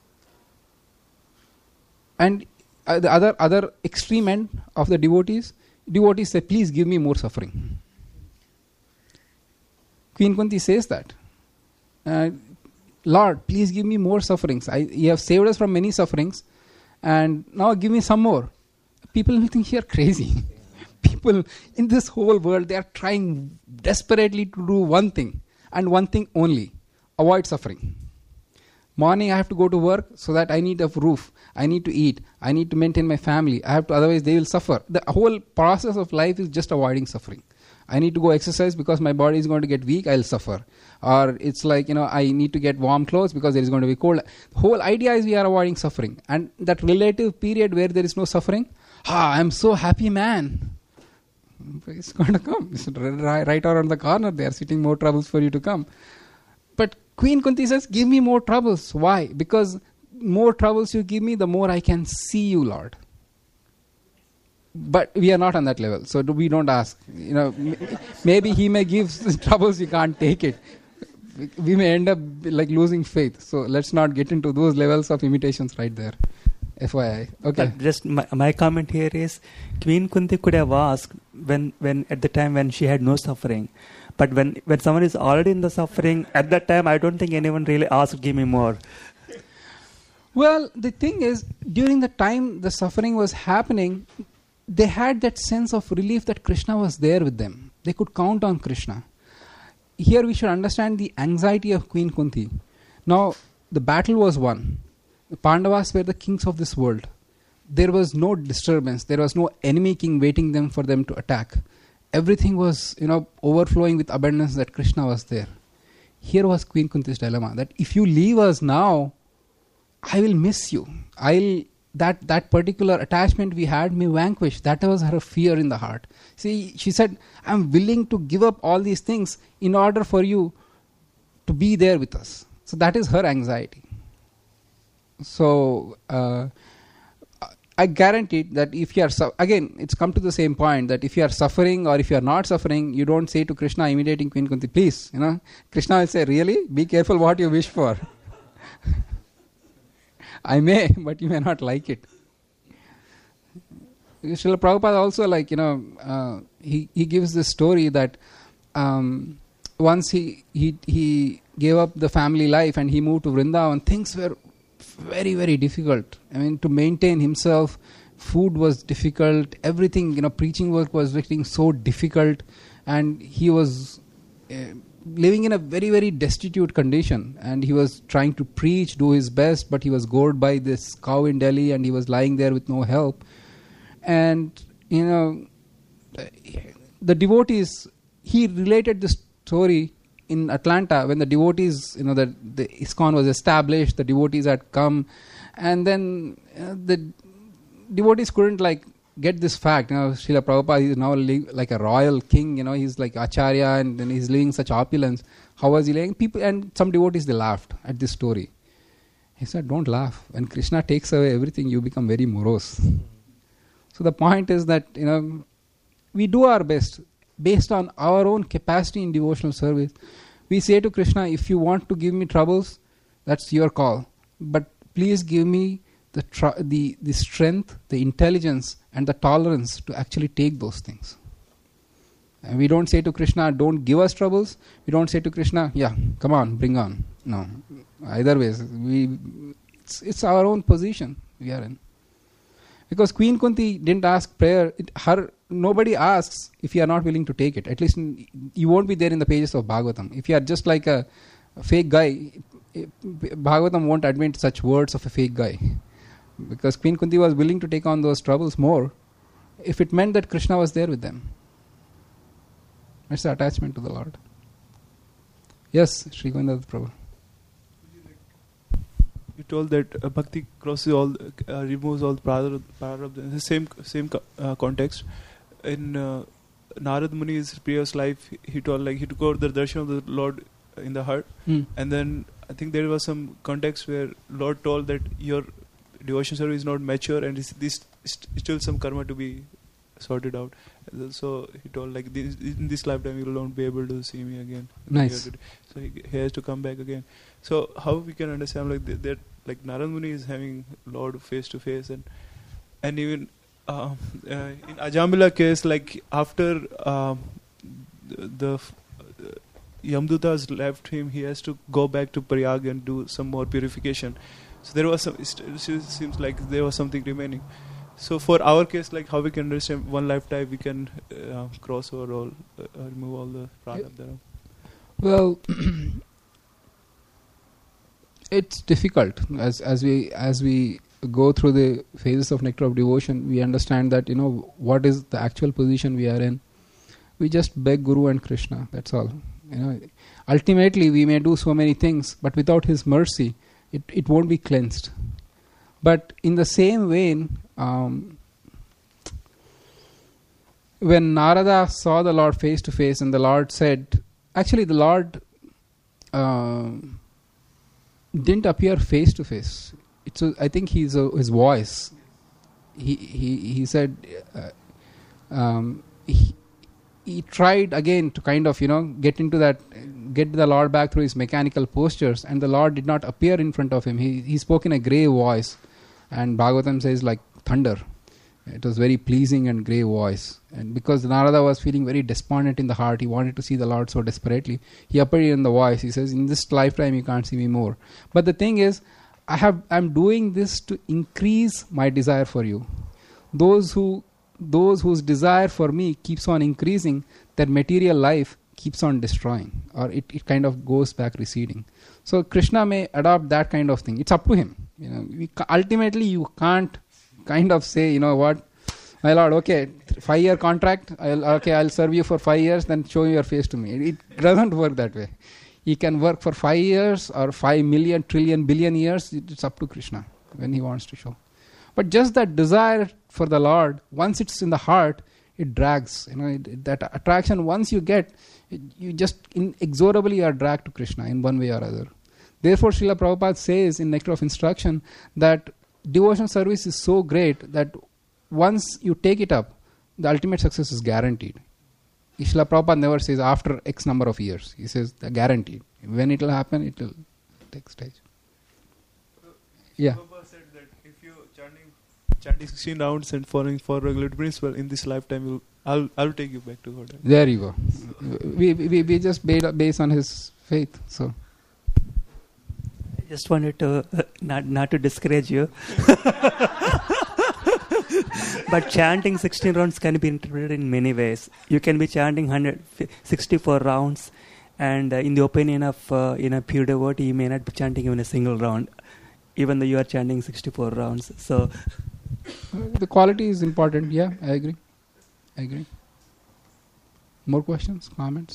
And uh, the other, other extreme end of the devotees, devotees say, please give me more suffering. Queen Kunti says that. Uh, Lord, please give me more sufferings. I, you have saved us from many sufferings and now give me some more. People will think you are crazy. People in this whole world, they are trying desperately to do one thing and one thing only. Avoid suffering. Morning I have to go to work so that I need a roof. I need to eat. I need to maintain my family. I have to, otherwise they will suffer. The whole process of life is just avoiding suffering. I need to go exercise because my body is going to get weak, I'll suffer. Or it's like, you know, I need to get warm clothes because there is going to be cold. The whole idea is we are avoiding suffering. And that relative period where there is no suffering, ah, I'm so happy, man. It's going to come. It's right around the corner. They are sitting more troubles for you to come. But Queen Kunti says, give me more troubles. Why? Because more troubles you give me, the more I can see you, Lord. But we are not on that level. So we don't ask. You know, maybe he may give troubles, you can't take it. We may end up like losing faith. So let's not get into those levels of imitations right there. F Y I. Okay. But just my, my comment here is, Queen Kunti could have asked when, when at the time when she had no suffering. But when, when someone is already in the suffering, at that time, I don't think anyone really asked, give me more. Well, the thing is, during the time the suffering was happening, they had that sense of relief that Krishna was there with them. They could count on Krishna. Here we should understand the anxiety of Queen Kunti. Now, the battle was won. The Pandavas were the kings of this world. There was no disturbance. There was no enemy king waiting them for them to attack. Everything was, you know, overflowing with abundance that Krishna was there. Here was Queen Kunti's dilemma, that if you leave us now, I will miss you. I'll that that particular attachment we had may vanquish. That was her fear in the heart. See, she said, I'm willing to give up all these things in order for you to be there with us. So that is her anxiety. So uh, I guarantee that if you are, su- again, it's come to the same point, that if you are suffering or if you are not suffering, you don't say to Krishna, imitating Queen Kunti, please, you know, Krishna will say, really? Be careful what you wish for. I may, but you may not like it. Srila Prabhupada also, like, you know, uh, he, he gives this story that um, once he, he he gave up the family life and he moved to Vrindavan, things were very, very difficult. I mean, to maintain himself, food was difficult, everything, you know, preaching work was getting so difficult, and he was uh, living in a very, very destitute condition, and he was trying to preach, do his best, but he was gored by this cow in Delhi, and he was lying there with no help. And, you know, the devotees, he related this story in Atlanta when the devotees, you know, the, the ISKCON was established, the devotees had come, and then uh, the devotees couldn't, like, get this fact. You know, Srila Prabhupada is now li- like a royal king, you know, he's like Acharya, and then he's living such opulence. How was he living? People, and some devotees, they laughed at this story. He said, don't laugh. When Krishna takes away everything, you become very morose. So the point is that, you know, we do our best based on our own capacity in devotional service. We say to Krishna, if you want to give me troubles, that's your call. But please give me the tr- the the strength, the intelligence, and the tolerance to actually take those things. And we don't say to Krishna, don't give us troubles. We don't say to Krishna, yeah, come on, bring on. No. Either ways, we it's, it's our own position we are in. Because Queen Kunti didn't ask prayer. It, her nobody asks if you are not willing to take it. At least in, you won't be there in the pages of Bhagavatam. If you are just like a, a fake guy, Bhagavatam won't admit such words of a fake guy. Because Queen Kunti was willing to take on those troubles more if it meant that Krishna was there with them. It's the attachment to the Lord. Yes, Sri Govinda Prabhu. You told that uh, bhakti crosses all, uh, removes all prarabdha. In the same same uh, context, in uh, Narad Muni's previous life, he told like he took over the darshan of the Lord in the heart, mm. and then I think there was some context where Lord told that your devotion service is not mature, and this, this st- still some karma to be sorted out. So he told like this, in this lifetime you will not be able to see me again. Nice. So he, he has to come back again. So how we can understand like that, that like Narad Muni is having Lord face to face, and and even uh, uh, in Ajamila case, like after uh, the, the uh, Yamdutas left him, he has to go back to Prayag and do some more purification. So there was some. It seems like there was something remaining. So for our case, like how we can understand one lifetime, we can uh, cross over all, uh, remove all the prarabdha. Well, it's difficult as as we as we go through the phases of nectar of devotion. We understand that, you know, what is the actual position we are in. we just beg Guru and Krishna. That's all. You know, ultimately we may do so many things, but without His mercy, it, it won't be cleansed. But in the same vein, um, when Narada saw the Lord face to face, and the Lord said, actually the Lord uh, didn't appear face to face. It's a, I think he's a, his voice. He he he said uh, um, he, he tried again to kind of you know get into that, get the Lord back through his mechanical postures, and the Lord did not appear in front of him. He he spoke in a grave voice, and Bhagavatam says like thunder. It was very pleasing and grave voice. And because Narada was feeling very despondent in the heart, he wanted to see the Lord so desperately, he appeared in the voice. He says, in this lifetime you can't see me more. But the thing is, I have I'm doing this to increase my desire for you. Those who those whose desire for me keeps on increasing, their material life keeps on destroying, or it, it kind of goes back receding. So Krishna may adopt that kind of thing. It's up to him. You know, we ca- ultimately you can't kind of say, you know what, my Lord, okay, five year contract, I'll okay, I'll serve you for five years, then show your face to me. It, it doesn't work that way. He can work for five years or five million, trillion, billion years. It's up to Krishna when he wants to show. But just that desire for the Lord, once it's in the heart, it drags. You know, it, it, that attraction, once you get, it, you just inexorably are dragged to Krishna in one way or other. Therefore, Srila Prabhupada says in Nectar of Instruction that devotional service is so great that once you take it up, the ultimate success is guaranteed. Srila Prabhupada never says after X number of years. He says guaranteed. When it will happen, it will take stage. So, yeah. Prabhupada said that if you're chanting, chanting sixteen rounds and following four regulatory principles in this lifetime, you'll, I'll I'll take you back to God. There you go. We we, we just based on his faith. So. Just wanted to uh, not not to discourage you, but chanting sixteen rounds can be interpreted in many ways. You can be chanting one hundred sixty-four rounds, and uh, in the opinion of uh, in a pure devotee, you may not be chanting even a single round, even though you are chanting sixty-four rounds. So the quality is important. Yeah, I agree. I agree. More questions, comments?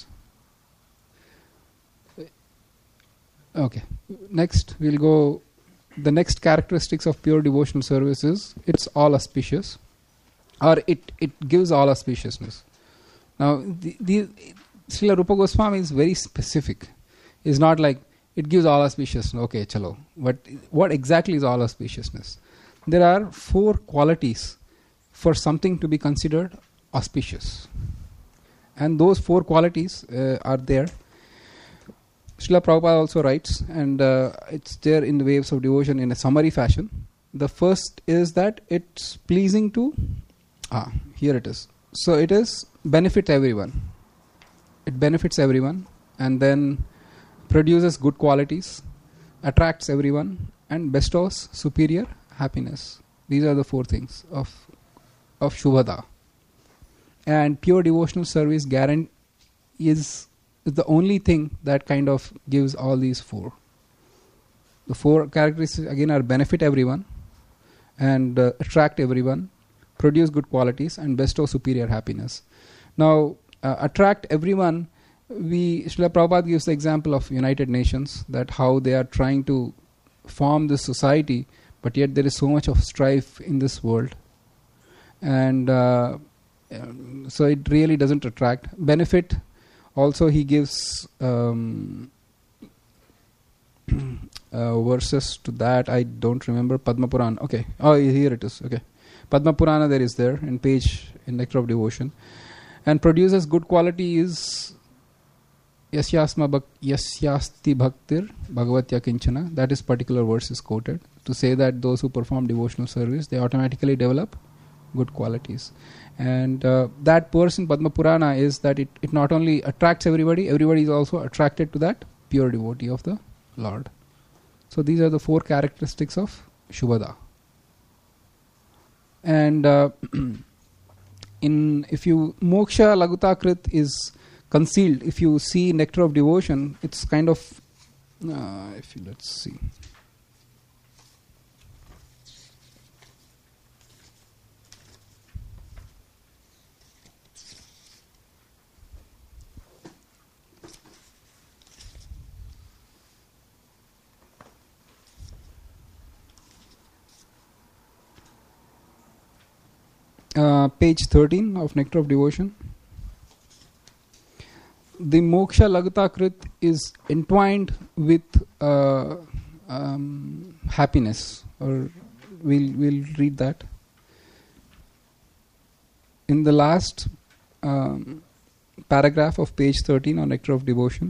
Okay. Next, we'll go. The next characteristics of pure devotional service is it's all auspicious, or it, it gives all auspiciousness. Now, the, the Srila Rupa Goswami is very specific. It's not like it gives all auspiciousness. Okay, chalo. But what exactly is all auspiciousness? There are four qualities for something to be considered auspicious, and those four qualities uh, are there. Srila Prabhupada also writes, and uh, it's there in the Waves of Devotion in a summary fashion. The first is that it's pleasing to, ah, here it is. So it is benefit everyone. It benefits everyone, and then produces good qualities, attracts everyone, and bestows superior happiness. These are the four things of of Shubhada. And pure devotional service guarantee is is the only thing that kind of gives all these four. The four characteristics again are benefit everyone, and uh, attract everyone, produce good qualities, and bestow superior happiness. Now, uh, attract everyone, we Srila Prabhupada gives the example of United Nations, that how they are trying to form this society, but yet there is so much of strife in this world. And uh, um, so it really doesn't attract. Benefit, also he gives um, uh, verses to that. I don't remember. Padma Purana. Okay. Oh, here it is. Okay. Padma Purana there is there in page in Nectar of Devotion. And produces good quality is Yasyasma bhak, Yasyasti Bhaktir Bhagavatya Kinchana. That is particular verse is quoted to say that those who perform devotional service, they automatically develop good qualities. And uh, that verse in Padma Purana is that it, it not only attracts everybody, everybody is also attracted to that pure devotee of the Lord. So these are the four characteristics of Shubhada. And uh, in if you Moksha Lagutakrit is concealed. If you see Nectar of Devotion, it's kind of uh, if you, let's see. uh, page thirteen of Nectar of Devotion. The moksha lagatakrit is entwined with uh, um, happiness. Or we'll we'll read that. In the last um, paragraph of page thirteen on Nectar of Devotion,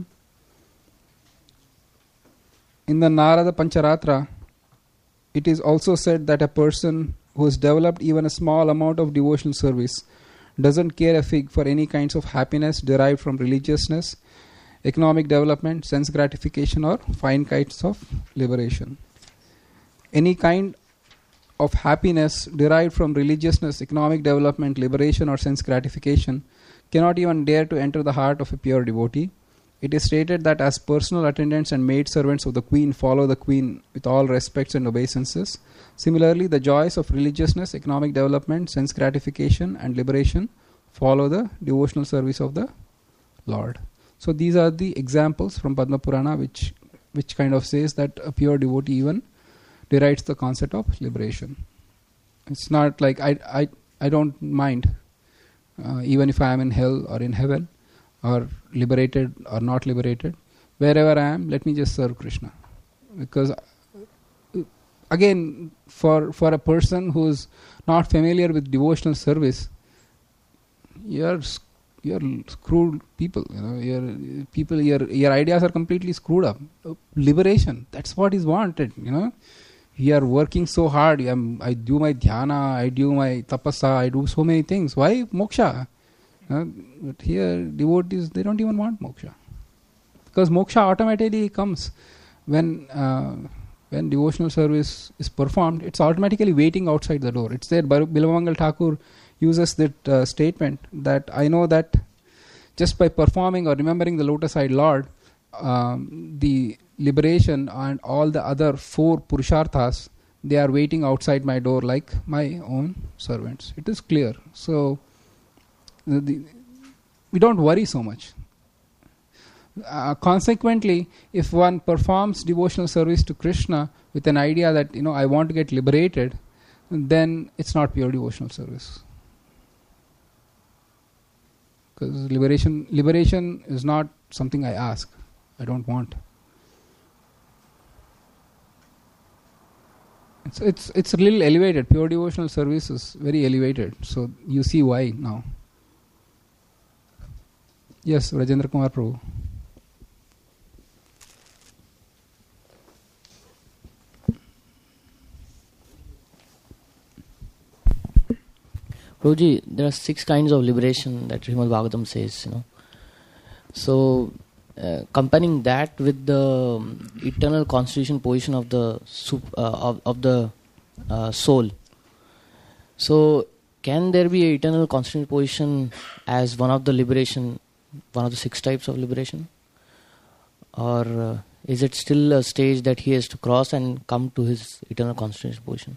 in the Narada Pancharatra, it is also said that a person who has developed even a small amount of devotional service doesn't care a fig for any kinds of happiness derived from religiousness, economic development, sense gratification, or fine kinds of liberation. Any kind of happiness derived from religiousness, economic development, liberation, or sense gratification cannot even dare to enter the heart of a pure devotee. It is stated that as personal attendants and maid servants of the queen follow the queen with all respects and obeisances, similarly the joys of religiousness, economic development, sense gratification, and liberation follow the devotional service of the Lord. So these are the examples from Padma Purana which which kind of says that a pure devotee even derides the concept of liberation. It's not like I I, I don't mind uh, even if I am in hell or in heaven, or liberated or not liberated, wherever I am, let me just serve Krishna. Because uh, again, for for a person who is not familiar with devotional service, you're you're screwed people. You know, you're people. Your your ideas are completely screwed up. Uh, liberation. That's what is wanted. You know, we are working so hard. I'm, I do my dhyana. I do my tapasa. I do so many things. Why moksha? Uh, but here, devotees, they don't even want moksha. Because moksha automatically comes when uh, when devotional service is performed. It's automatically waiting outside the door. It's there. Bilavangal Thakur uses that uh, statement that I know that just by performing or remembering the lotus-eyed Lord, um, the liberation and all the other four purusharthas, they are waiting outside my door like my own servants. It is clear. So, The, the, we don't worry so much. Uh, consequently, if one performs devotional service to Krishna with an idea that, you know, I want to get liberated, then it's not pure devotional service. Because liberation, liberation is not something I ask. I don't want. It's it's it's a little elevated. Pure devotional service is very elevated. So you see why now. Yes, Rajendra Kumar Prabhu. Prabhuji, there are six kinds of liberation that Srimad Bhagavatam says, you know. So, uh, comparing that with the um, eternal constitution position of the sup- uh, of, of the uh, soul. So, can there be an eternal constitution position as one of the liberation? One of the six types of liberation? Or uh, is it still a stage that he has to cross and come to his eternal constitution position?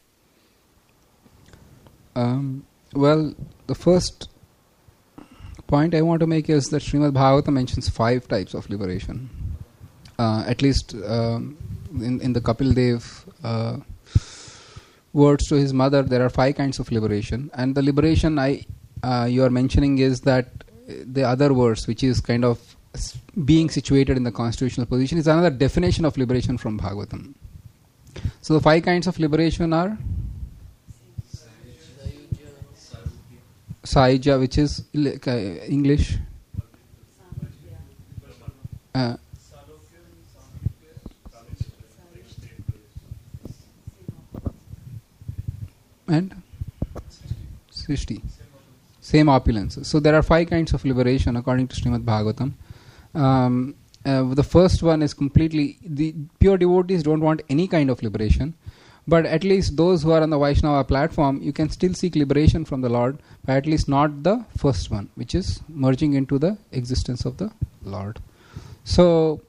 Um, well, the first point I want to make is that Srimad Bhagavatam mentions five types of liberation. Uh, at least um, in, in the Kapil Dev uh, words to his mother, there are five kinds of liberation. And the liberation I uh, you are mentioning is that the other verse, which is kind of being situated in the constitutional position, is another definition of liberation from Bhagavatam. So the five kinds of liberation are Sahaja, which is like, uh, English. Uh, and Srishti. Same opulences. So there are five kinds of liberation according to Srimad Bhagavatam. Um, uh, the first one is completely, the pure devotees don't want any kind of liberation, but at least those who are on the Vaishnava platform, you can still seek liberation from the Lord, but at least not the first one, which is merging into the existence of the Lord. So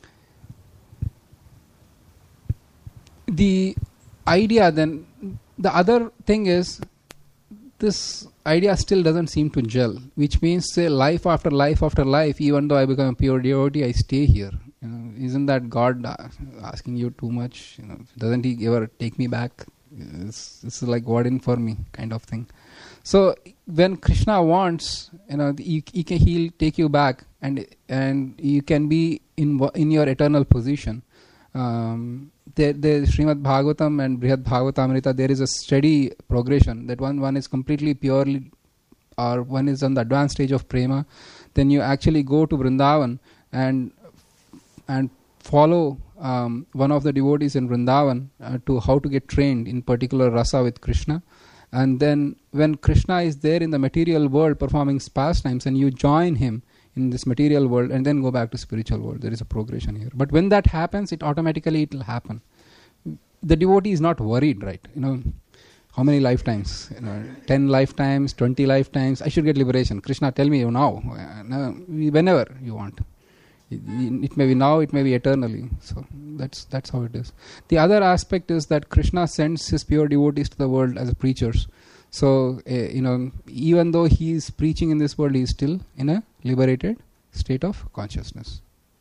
the idea then, the other thing is, this idea still doesn't seem to gel, which means say life after life after life, even though I become a pure devotee, I stay here. You know, isn't that God uh, asking you too much? You know, doesn't He ever take me back? It's, it's like what in for me kind of thing. So when Krishna wants, you know, he, he can, he'll take you back, and and you can be in in your eternal position. Um, the, the Srimad Bhagavatam and Brihad Bhagavatamrita, there is a steady progression. That one one is completely purely, or one is on the advanced stage of prema. Then you actually go to Vrindavan and and follow um, one of the devotees in Vrindavan uh, to how to get trained in particular rasa with Krishna. And then when Krishna is there in the material world performing pastimes, and you join him in this material world and then go back to spiritual world, there is a progression here. But when that happens, it automatically it will happen. The devotee is not worried, right? You know, how many lifetimes? You know, ten lifetimes, twenty lifetimes. I should get liberation. Krishna, tell me now. Uh, no, whenever you want. It, it may be now, it may be eternally. So that's that's how it is. The other aspect is that Krishna sends his pure devotees to the world as preachers. So, uh, you know, even though he is preaching in this world, he is still in a liberated state of consciousness.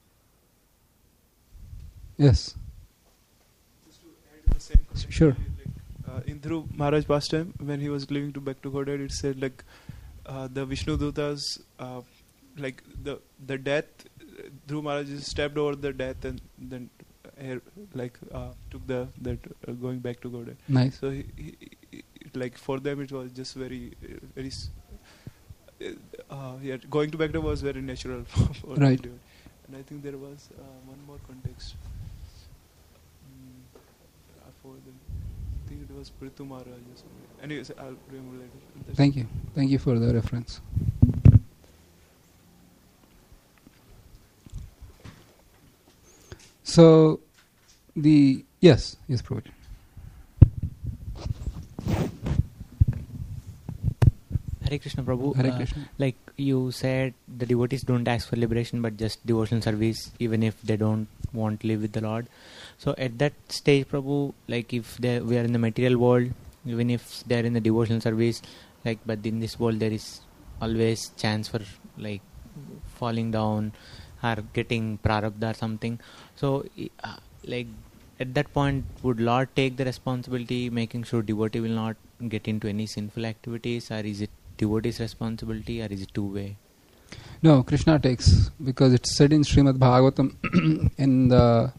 Yes? Just to add the same question, Sure. Like, uh, in Dhruv Maharaj pastime, when he was leaving to back to Godhead, it said like uh, the Vishnu Dutas, uh, like the the death, Dhruv Maharaj just stepped over the death and then uh, like uh, took the that uh, going back to Godhead. Nice. So he, he, he, like for them it was just very uh, very uh, yeah, going to back to was very natural for Right. them. And I think there was uh, one more context. Mm, I forgot them. I think it was Prithu Maharaj or something. Anyways, I'll remember later. That's Thank you. Thank you for the reference. So, the yes, yes, Prabhuji. Hare Krishna Prabhu. Hare uh, Krishna. Like you said, the devotees don't ask for liberation but just devotional service, even if they don't want to live with the Lord. So at that stage, Prabhu, like if they we are in the material world, even if they are in the devotional service, like but in this world there is always chance for like falling down or getting prarabdha or something. So uh, like at that point, would Lord take the responsibility, making sure devotee will not get into any sinful activities, or is it devotee's responsibility, or is it two-way? No, Krishna takes, because it's said in Srimad Bhagavatam in the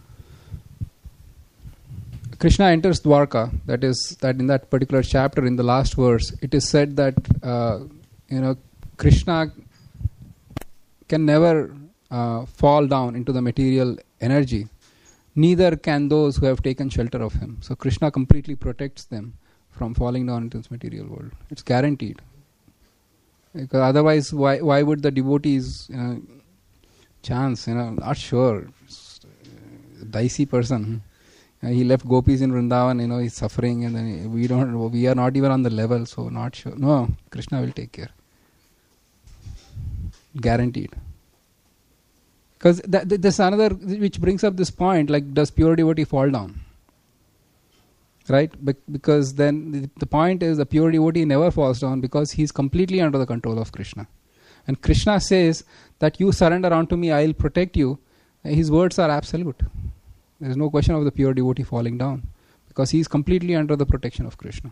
Krishna enters Dwarka. That is that in that particular chapter, in the last verse, it is said that uh, you know Krishna can never uh, fall down into the material energy. Neither can those who have taken shelter of him. So Krishna completely protects them from falling down into this material world. It's guaranteed. Because otherwise, why why would the devotees, you know, chance, you know, not sure, dicey person. Uh, he left gopis in Vrindavan, you know, he's suffering, and then we don't, we are not even on the level, so not sure. No, Krishna will take care. Guaranteed. Because that, that, there's another, which brings up this point, like, does pure devotee fall down? Right? Be- because then the, the point is the pure devotee never falls down because he's completely under the control of Krishna. And Krishna says that you surrender unto me, I will protect you. His words are absolute. There is no question of the pure devotee falling down because he is completely under the protection of Krishna.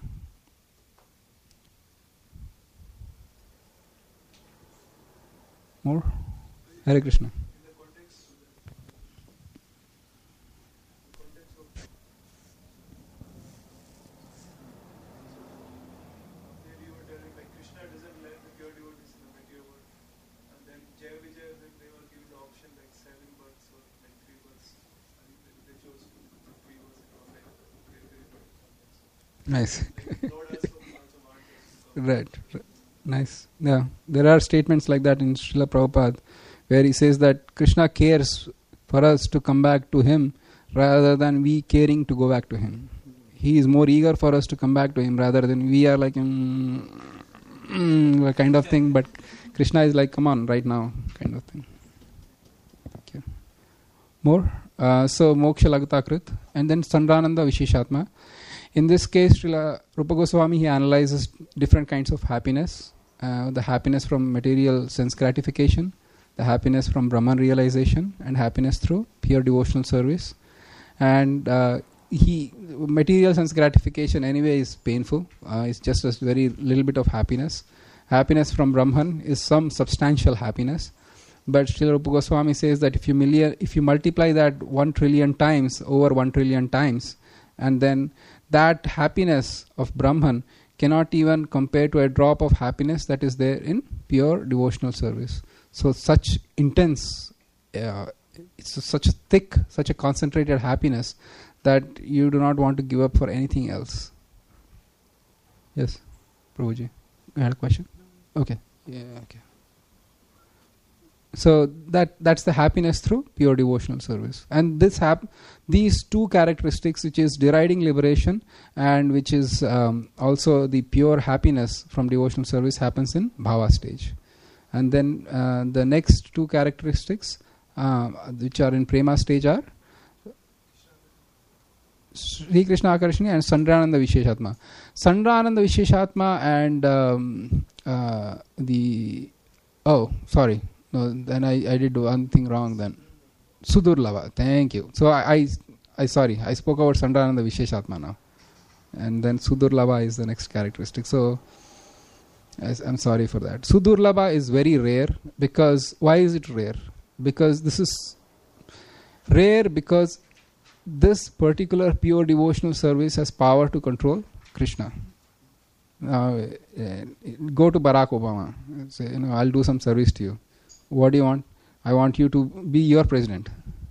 More? Hare Krishna. Nice. Right. right. Nice. Yeah. There are statements like that in Srila Prabhupada where he says that Krishna cares for us to come back to him rather than we caring to go back to him. He is more eager for us to come back to him rather than we are like, mm, mm, kind of thing. But Krishna is like, come on, right now, kind of thing. Okay. More? Uh, so, Moksha Lagatakrit. And then Sandrananda Visheshatma. In this case, Srila Rupa Goswami, he analyzes different kinds of happiness. Uh, the happiness from material sense gratification, the happiness from Brahman realization, and happiness through pure devotional service. And uh, he material sense gratification anyway is painful. Uh, it's just a very little bit of happiness. Happiness from Brahman is some substantial happiness. But Srila Rupa Goswami says that if you million, if you multiply that one trillion times over one trillion times, and then that happiness of Brahman cannot even compare to a drop of happiness that is there in pure devotional service. So such intense, uh, it's such a thick, such a concentrated happiness that you do not want to give up for anything else. Yes, Prabhuji, you had a question? Okay. Yeah. Okay. So that that's the happiness through pure devotional service, and this hap- these two characteristics, which is deriding liberation and which is um, also the pure happiness from devotional service, happens in bhava stage, and then uh, the next two characteristics, uh, which are in prema stage, are Sri Krishna Akarshani and Sandrananda Visheshatma. Sandrananda Visheshatma and um, uh, the oh sorry. No, then I, I did one thing wrong then. Sudurlava. Thank you. So I, I, I sorry, I spoke about Sandrananda Visheshatma now. And then Sudurlava is the next characteristic. So I, I'm sorry for that. Sudurlava is very rare because, why is it rare? Because this is rare because this particular pure devotional service has power to control Krishna. Now, uh, go to Barack Obama. Say, you know, I'll do some service to you. What do you want? I want you to be your president.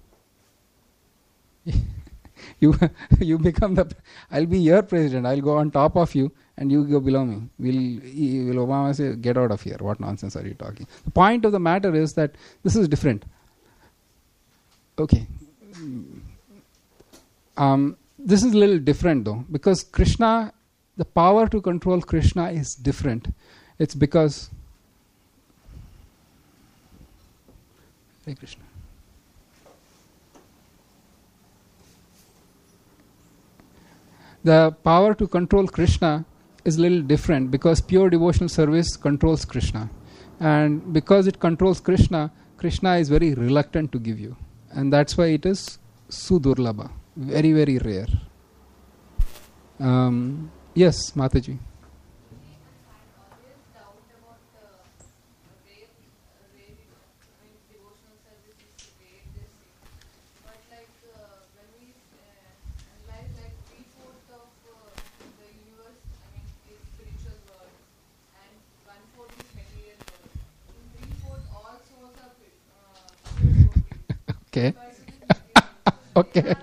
you you become the. I'll be your president. I'll go on top of you, and you go below me. Will will Obama say, "Get out of here"? What nonsense are you talking? The point of the matter is that this is different. Okay. Um, this is a little different though, because Krishna, the power to control Krishna is different. It's because. Hare Krishna. The power to control Krishna is a little different because pure devotional service controls Krishna. And because it controls Krishna, Krishna is very reluctant to give you. And that's why it is Sudurlabha. Very, very rare. Um, yes, Mataji. Okay. Okay.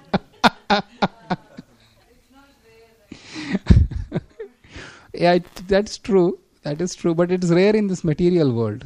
Yeah, it, that's true. That is true, but it is rare in this material world.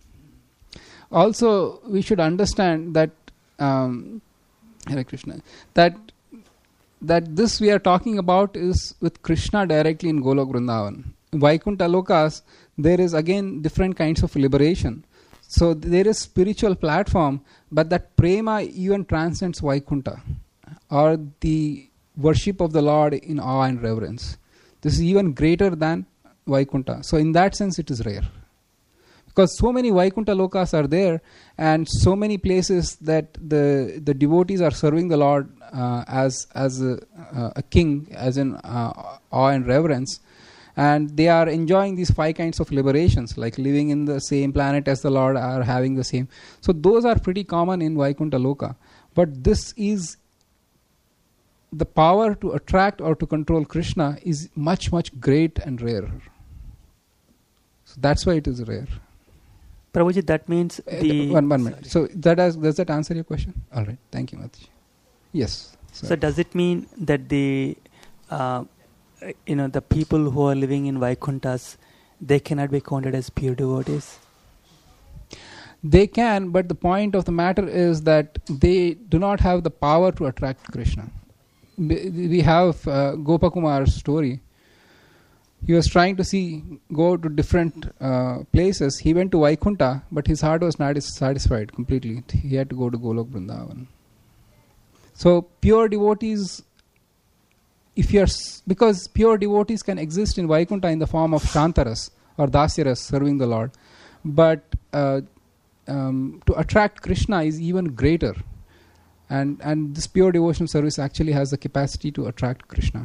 Also, we should understand that um, Hare Krishna, that that this we are talking about is with Krishna directly in Golok Vrindavan. In Vaikuntha Lokas, there is again different kinds of liberation. So there is spiritual platform, but that prema even transcends Vaikuntha, or the worship of the Lord in awe and reverence. This is even greater than Vaikuntha. So in that sense it is rare. Because so many Vaikuntha Lokas are there, and so many places that the the devotees are serving the Lord uh, as as a, uh, a king, as in uh, awe and reverence. And they are enjoying these five kinds of liberations, like living in the same planet as the Lord, are having the same. So those are pretty common in Vaikuntha Loka. But this is the power to attract or to control Krishna is much, much great and rarer. So that's why it is rare. Prabhuji, that means the... Uh, one, one minute. So that has, does that answer your question? All right. Thank you, Mataji. Yes. Sorry. So does it mean that the... Uh, you know, the people who are living in Vaikunthas, they cannot be counted as pure devotees? They can, but the point of the matter is that they do not have the power to attract Krishna. We have uh, Gopakumar's story. He was trying to see, go to different uh, places. He went to Vaikuntha, but his heart was not satisfied completely. He had to go to Golok Vrindavan. So pure devotees, if you are, because pure devotees can exist in Vaikuntha in the form of Shantaras or Dasyaras serving the Lord, but uh, um, to attract Krishna is even greater. And, and this pure devotional service actually has the capacity to attract Krishna.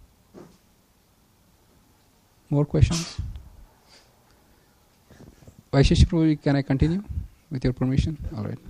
More questions? Vaisheshika Prabhu, can I continue with your permission? All right.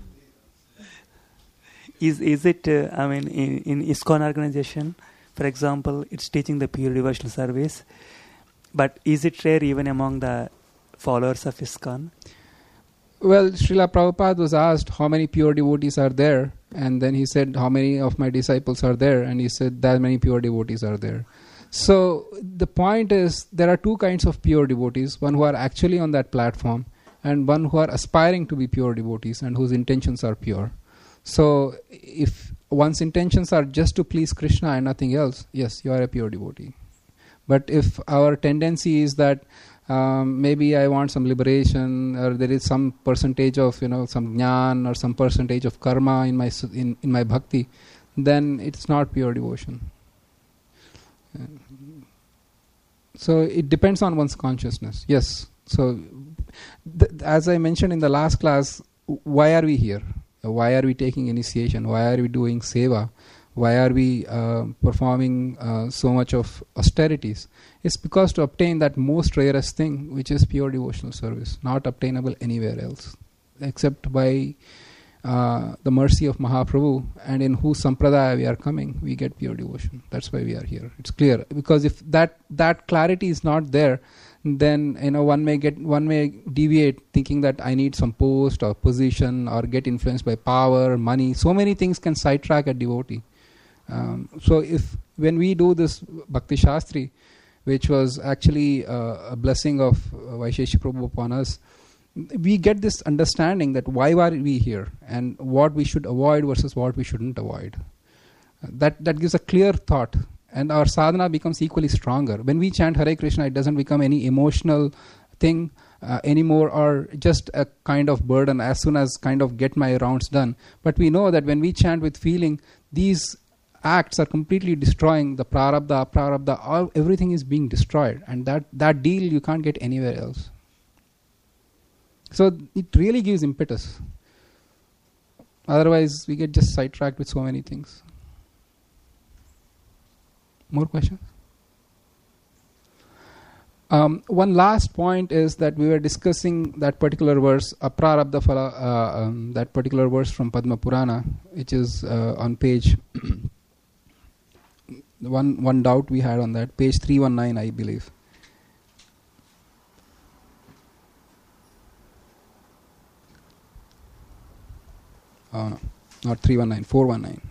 Is is it, uh, I mean, in, in ISKCON organization, for example, it's teaching the pure devotional service, but is it rare even among the followers of ISKCON? Well, Srila Prabhupada was asked how many pure devotees are there, and then he said, how many of my disciples are there? And he said, that many pure devotees are there. So the point is, there are two kinds of pure devotees, one who are actually on that platform, and one who are aspiring to be pure devotees and whose intentions are pure. So if one's intentions are just to please Krishna and nothing else, yes, you are a pure devotee. But if our tendency is that um, maybe I want some liberation, or there is some percentage of, you know, some jnana or some percentage of karma in my in, in my bhakti, then it's not pure devotion. So it depends on one's consciousness. Yes. So th- as I mentioned in the last class, why are we here? Why are we taking initiation? Why are we doing seva? Why are we uh, performing uh, so much of austerities? It's because to obtain that most rarest thing, which is pure devotional service, not obtainable anywhere else, except by uh, the mercy of Mahaprabhu, and in whose sampradaya we are coming, we get pure devotion. That's why we are here. It's clear. Because if that, that clarity is not there, then you know one may get one may deviate thinking that I need some post or position or get influenced by power, money. So many things can sidetrack a devotee. Um, so if when we do this Bhakti Shastri, which was actually uh, a blessing of uh, Vaisheshika Prabhu upon us, we get this understanding that why are we here and what we should avoid versus what we shouldn't avoid. Uh, that that gives a clear thought. And our sadhana becomes equally stronger. When we chant Hare Krishna, it doesn't become any emotional thing uh, anymore, or just a kind of burden as soon as kind of get my rounds done. But we know that when we chant with feeling, these acts are completely destroying the prarabdha, aprarabdha, all, everything is being destroyed. And that, that deal you can't get anywhere else. So it really gives impetus. Otherwise, we get just sidetracked with so many things. More questions? Um, one last point is that we were discussing that particular verse, Aprarabdha Phala, uh, um, that particular verse from Padma Purana, which is uh, on page, one one doubt we had on that, page three nineteen, I believe. Oh no, not three nineteen, four nineteen.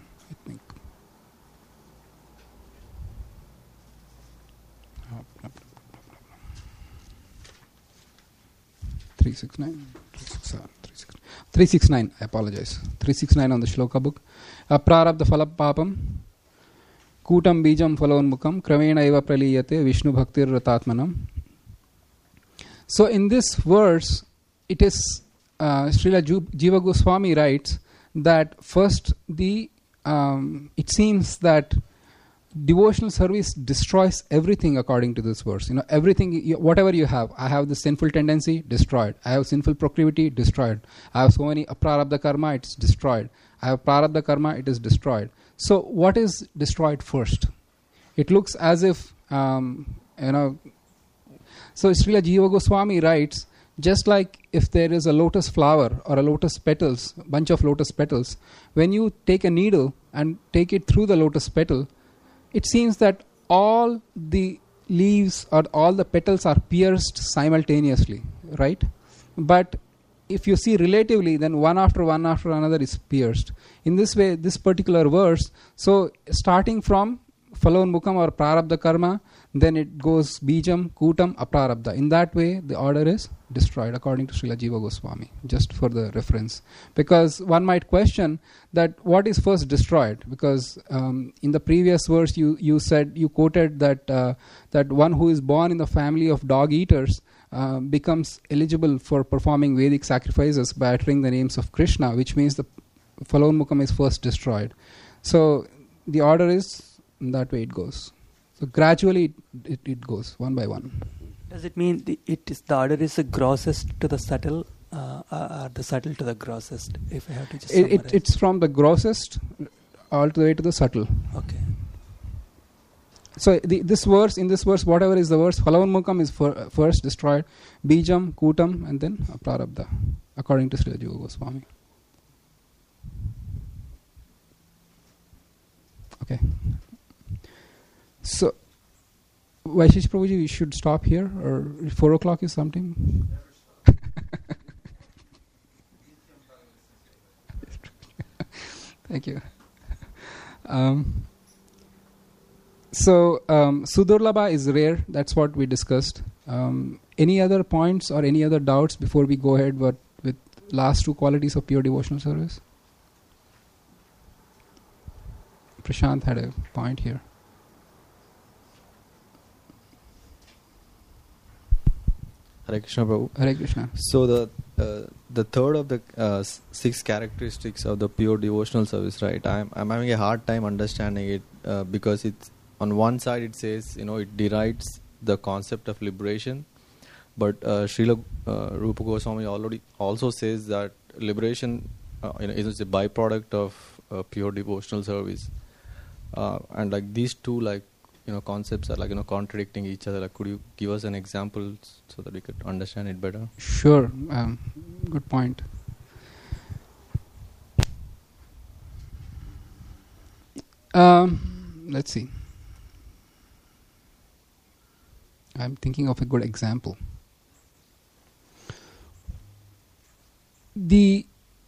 three sixty-nine, three sixty-nine, I apologize. three sixty-nine on the Shloka book. Aprarabdha phala papam kutam bijam phalonmukam kramena eva praliyate Vishnu bhaktir ratatmanam. So in this verse, it is uh, Srila Jiva Goswami writes that first the um, it seems that devotional service destroys everything according to this verse. You know, everything, you, whatever you have. I have the sinful tendency, destroyed. I have sinful proclivity, destroyed. I have so many aprarabdha karma, it's destroyed. I have prarabdha karma, it is destroyed. So what is destroyed first? It looks as if, um, you know, so Srila Jiva Goswami writes, just like if there is a lotus flower or a lotus petals, bunch of lotus petals, when you take a needle and take it through the lotus petal, it seems that all the leaves or all the petals are pierced simultaneously, right? But if you see relatively, then one after one after another is pierced. In this way, this particular verse, so starting from phalonmukam or prarabdha karma, then it goes bijam, kutam, aprarabdha. In that way, the order is destroyed according to Srila Jiva Goswami, just for the reference. Because one might question that what is first destroyed? Because um, in the previous verse you, you said, you quoted that uh, that one who is born in the family of dog eaters uh, becomes eligible for performing Vedic sacrifices by uttering the names of Krishna, which means the phalonmukam is first destroyed. So the order is, in that way it goes. So gradually it, it, it goes one by one. Does it mean the, it is the order is the grossest to the subtle? Uh, are the subtle to the grossest? If I have to just It, summarize. it, it's from the grossest all the way to the subtle. Okay. So the, this verse, in this verse, whatever is the verse, Phalavamukam is for, uh, first destroyed, Bijam, Kutam, and then Prarabdha, according to Srila Jiva Goswami. Okay. So, Vaishish Prabhuji, we should stop here, or four o'clock is something? Thank you. Um, so, um, Sudurlabha is rare. That's what we discussed. Um, any other points or any other doubts before we go ahead with, with last two qualities of pure devotional service? Prashant had a point here. Hare Krishna Prabhu. Hare Krishna. So the uh, the third of the uh, s- six characteristics of the pure devotional service, right? I'm I'm having a hard time understanding it uh, because it's on one side it says, you know, it derides the concept of liberation, but uh, Srila uh, Rupa Goswami already also says that liberation uh, you know, is a byproduct of uh, pure devotional service, uh, and like these two like you know concepts are like you know contradicting each other. Like, could you give us an example so that we could understand it better? Sure. Um, good point. Um, let's see. I'm thinking of a good example. The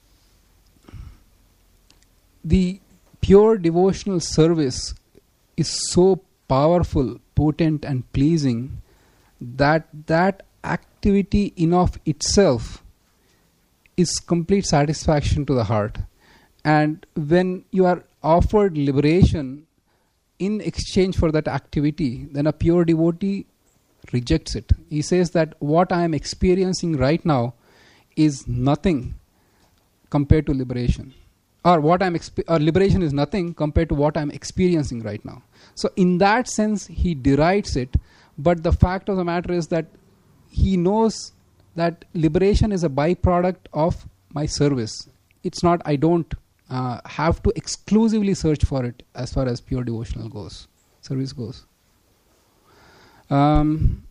the pure devotional service is so powerful, potent, and pleasing that that activity in of itself is complete satisfaction to the heart. And when you are offered liberation in exchange for that activity, then a pure devotee rejects it. He says that what I am experiencing right now is nothing compared to liberation. Or what I'm exp- or liberation is nothing compared to what I'm experiencing right now. So in that sense, he derides it. But the fact of the matter is that he knows that liberation is a byproduct of my service. It's not, I don't uh, have to exclusively search for it as far as pure devotional goes, service goes. Um,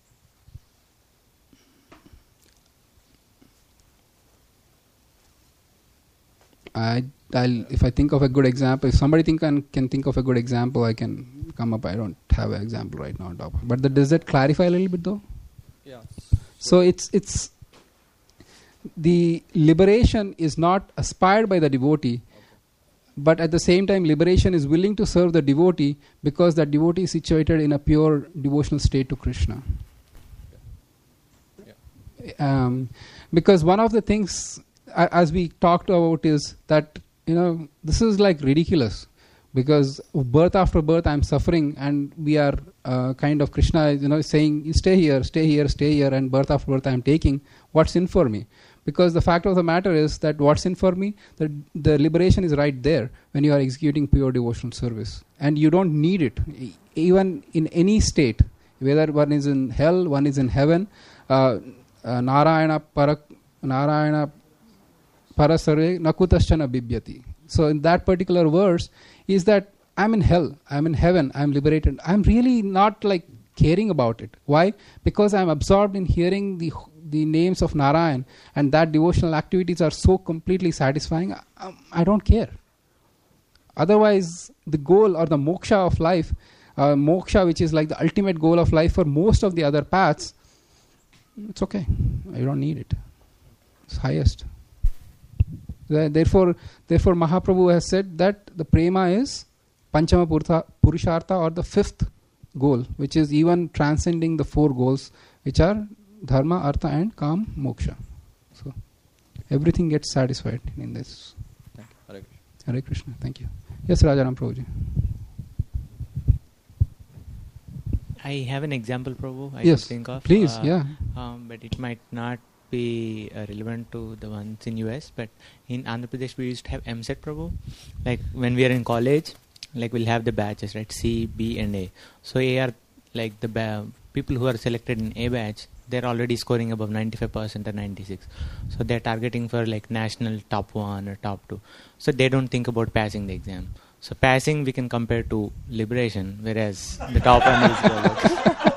I, I'll, if I think of a good example, if somebody think can, can think of a good example, I can come up. I don't have an example right now on top. But the, does that clarify a little bit though? Yeah. So it's it's the liberation is not aspired by the devotee, but at the same time liberation is willing to serve the devotee because that devotee is situated in a pure devotional state to Krishna. Yeah. Yeah. Um, because one of the things uh, as we talked about is that, you know, this is like ridiculous because birth after birth I'm suffering and we are uh, kind of Krishna, you know, saying you stay here, stay here, stay here, and birth after birth I'm taking. What's in for me? Because the fact of the matter is that what's in for me, the, the liberation is right there when you are executing pure devotional service. And you don't need it. E- even in any state, whether one is in hell, one is in heaven, uh, uh, Narayana Parak, Narayana Parasarve Nakutaschana Bibhyati. So in that particular verse is that I'm in hell, I'm in heaven, I'm liberated. I'm really not like caring about it. Why? Because I'm absorbed in hearing the the names of Narayan, and that devotional activities are so completely satisfying. I, I don't care. Otherwise, the goal or the moksha of life, uh, moksha, which is like the ultimate goal of life for most of the other paths, it's okay. I don't need it. It's highest. Therefore, therefore, Mahaprabhu has said that the prema is Panchama Purushartha, or the fifth goal, which is even transcending the four goals, which are Dharma, Artha, and Kam, Moksha. So, everything gets satisfied in this. Thank you. Hare Krishna. Hare Krishna. Thank you. Yes, Rajaram Prabhuji. I have an example, Prabhu, I yes, could think of. Please, uh, yeah. Um, but it might not be uh, relevant to the ones in U S. But in Andhra Pradesh, we used to have M SET, Prabhu. Like when we are in college, like we'll have the batches, right? C, B, and A. So A are like the ba- people who are selected in A batch, they're already scoring above ninety-five percent or ninety-six. So they're targeting for like national top one or top two. So they don't think about passing the exam. So passing we can compare to liberation, whereas the top one is about.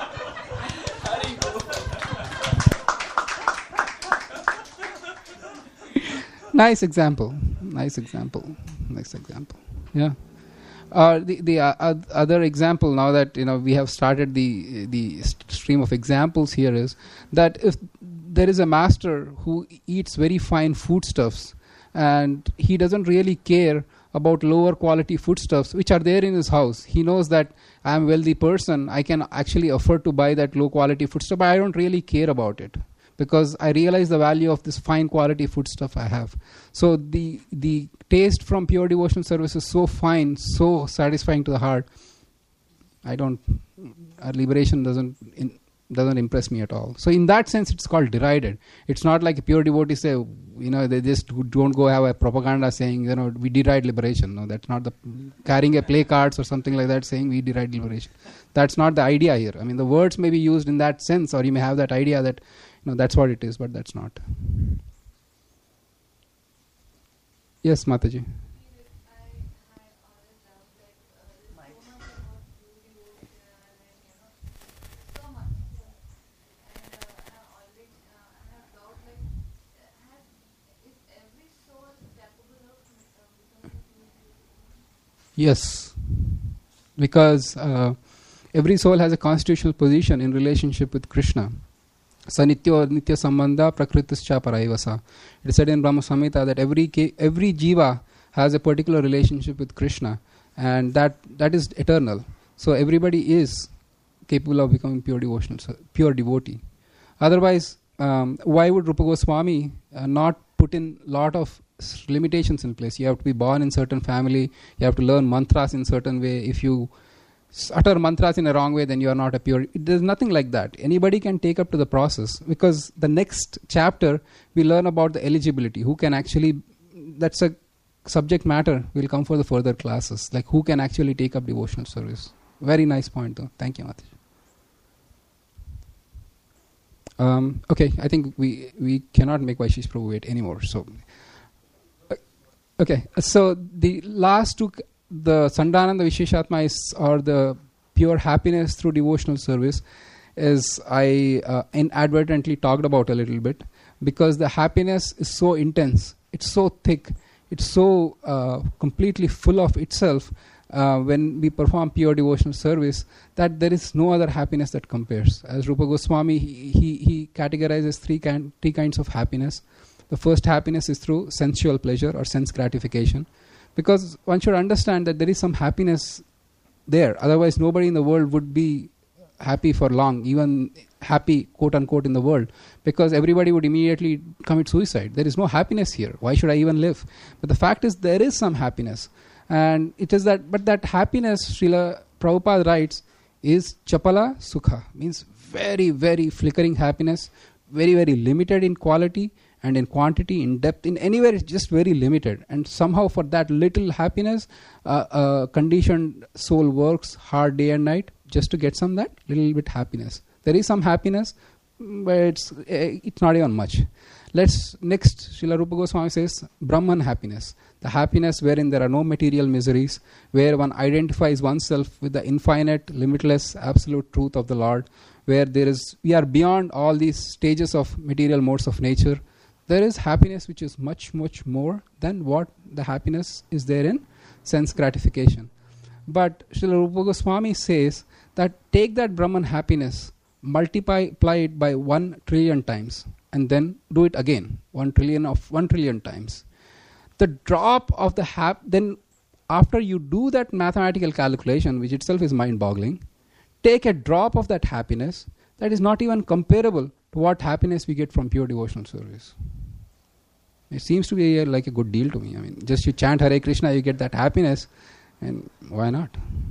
Nice example. Nice example. Nice example. Yeah. Uh, the the uh, other example, now that you know we have started the the stream of examples here, is that if there is a master who eats very fine foodstuffs and he doesn't really care about lower quality foodstuffs which are there in his house, he knows that I am a wealthy person, I can actually afford to buy that low quality foodstuff, but I don't really care about it, because I realize the value of this fine quality food stuff I have. So the the taste from pure devotional service is so fine, so satisfying to the heart. I don't, our liberation doesn't in, doesn't impress me at all. So in that sense, it's called derided. It's not like a pure devotee say, you know, they just don't go have a propaganda saying, you know, we deride liberation. No, that's not the, carrying a play cards or something like that saying we deride liberation. That's not the idea here. I mean, the words may be used in that sense, or you may have that idea that, no, that's what it is, but that's not. Yes, Mataji. Yes, because uh, every soul has a constitutional position in relationship with Krishna. Sanityo nitya sambandha prakritischa paraivasa. It is said in Brahma Samhita that every every jiva has a particular relationship with Krishna, and that that is eternal. So everybody is capable of becoming pure devotional, pure devotee. Otherwise, um, why would Rupa Goswami uh, not put in lot of limitations in place? You have to be born in certain family. You have to learn mantras in certain way. If you utter mantras in a wrong way, then you are not a pure. There's nothing like that. Anybody can take up to the process, because the next chapter we learn about the eligibility. Who can actually, that's a subject matter will come for the further classes, like who can actually take up devotional service. Very nice point though. Thank you, Mataji. Um, okay, I think we, we cannot make Vaishish Prabhu wait anymore. So, uh, okay, so the last two, the Sandananda Visheshatma is, or the pure happiness through devotional service, is I uh, inadvertently talked about a little bit, because the happiness is so intense, it's so thick, it's so uh, completely full of itself uh, when we perform pure devotional service, that there is no other happiness that compares. As Rupa Goswami, he, he, he categorizes three, kind, three kinds of happiness. The first happiness is through sensual pleasure or sense gratification, because one should understand that there is some happiness there. Otherwise, nobody in the world would be happy for long, even happy, quote unquote, in the world, because everybody would immediately commit suicide. There is no happiness here. Why should I even live? But the fact is, there is some happiness. And it is that, but that happiness, Srila Prabhupada writes, is chapala sukha, means very, very flickering happiness, very, very limited in quality and in quantity, in depth, in anywhere it's just very limited. And somehow for that little happiness, uh, a conditioned soul works hard day and night just to get some that little bit happiness. There is some happiness, but it's, uh, it's not even much. Let's, next, Srila Rupa Goswami says, Brahman happiness. The happiness wherein there are no material miseries, where one identifies oneself with the infinite, limitless, absolute truth of the Lord, where there is, we are beyond all these stages of material modes of nature. There is happiness which is much, much more than what the happiness is there in sense gratification. But Srila Rupa Goswami says that take that Brahman happiness, multiply it by one trillion times, and then do it again, one trillion of one trillion times. The drop of the hap, then after you do that mathematical calculation, which itself is mind-boggling, take a drop of that happiness that is not even comparable to what happiness we get from pure devotional service. It seems to be a, like a good deal to me. I mean, just you chant Hare Krishna, you get that happiness, and why not?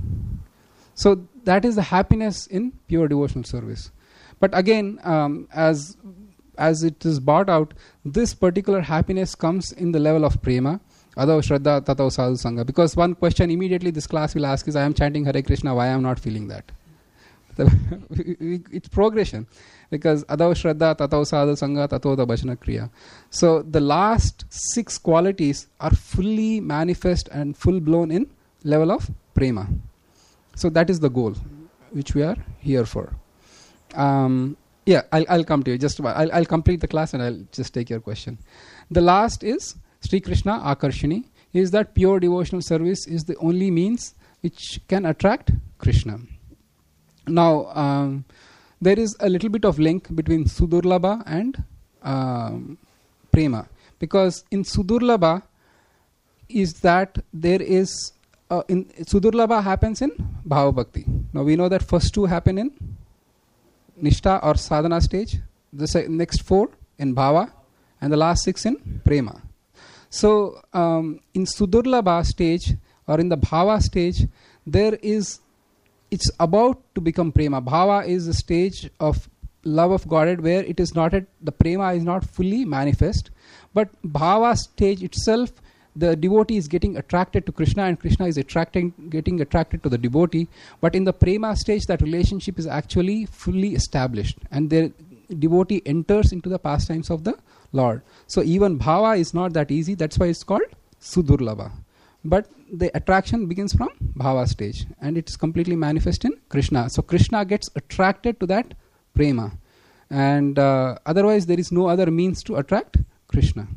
So that is the happiness in pure devotional service. But again, um, as as it is brought out, this particular happiness comes in the level of prema, adho shraddha tatho sadhu sangha. Because one question immediately this class will ask is, I am chanting Hare Krishna, why I am not feeling that? The, it's progression, because Adav Shraddha, Tatav Sadha Sangha, Tato da Bhajana Kriya. So the last six qualities are fully manifest and full blown in level of prema. So that is the goal which we are here for. Um, yeah, I'll, I'll come to you. Just I'll, I'll complete the class and I'll just take your question. The last is Sri Krishna Akarshini. Is that pure devotional service is the only means which can attract Krishna. Now, um, there is a little bit of link between Sudurlabha and um, Prema. Because in Sudurlabha is that there is, uh, in Sudurlabha happens in Bhava Bhakti. Now we know that first two happen in Nishtha or Sadhana stage, the se- next four in Bhava, and the last six in Prema. So um, in Sudurlabha stage or in the Bhava stage, there is, it's about to become Prema. Bhava is the stage of love of Godhead where it is not at, the Prema is not fully manifest. But Bhava stage itself, the devotee is getting attracted to Krishna and Krishna is attracting, getting attracted to the devotee. But in the Prema stage, that relationship is actually fully established and the devotee enters into the pastimes of the Lord. So even Bhava is not that easy. That's why it's called Sudurlabha. But the attraction begins from Bhava stage and it's completely manifest in Krishna. So Krishna gets attracted to that Prema. And uh, otherwise there is no other means to attract Krishna.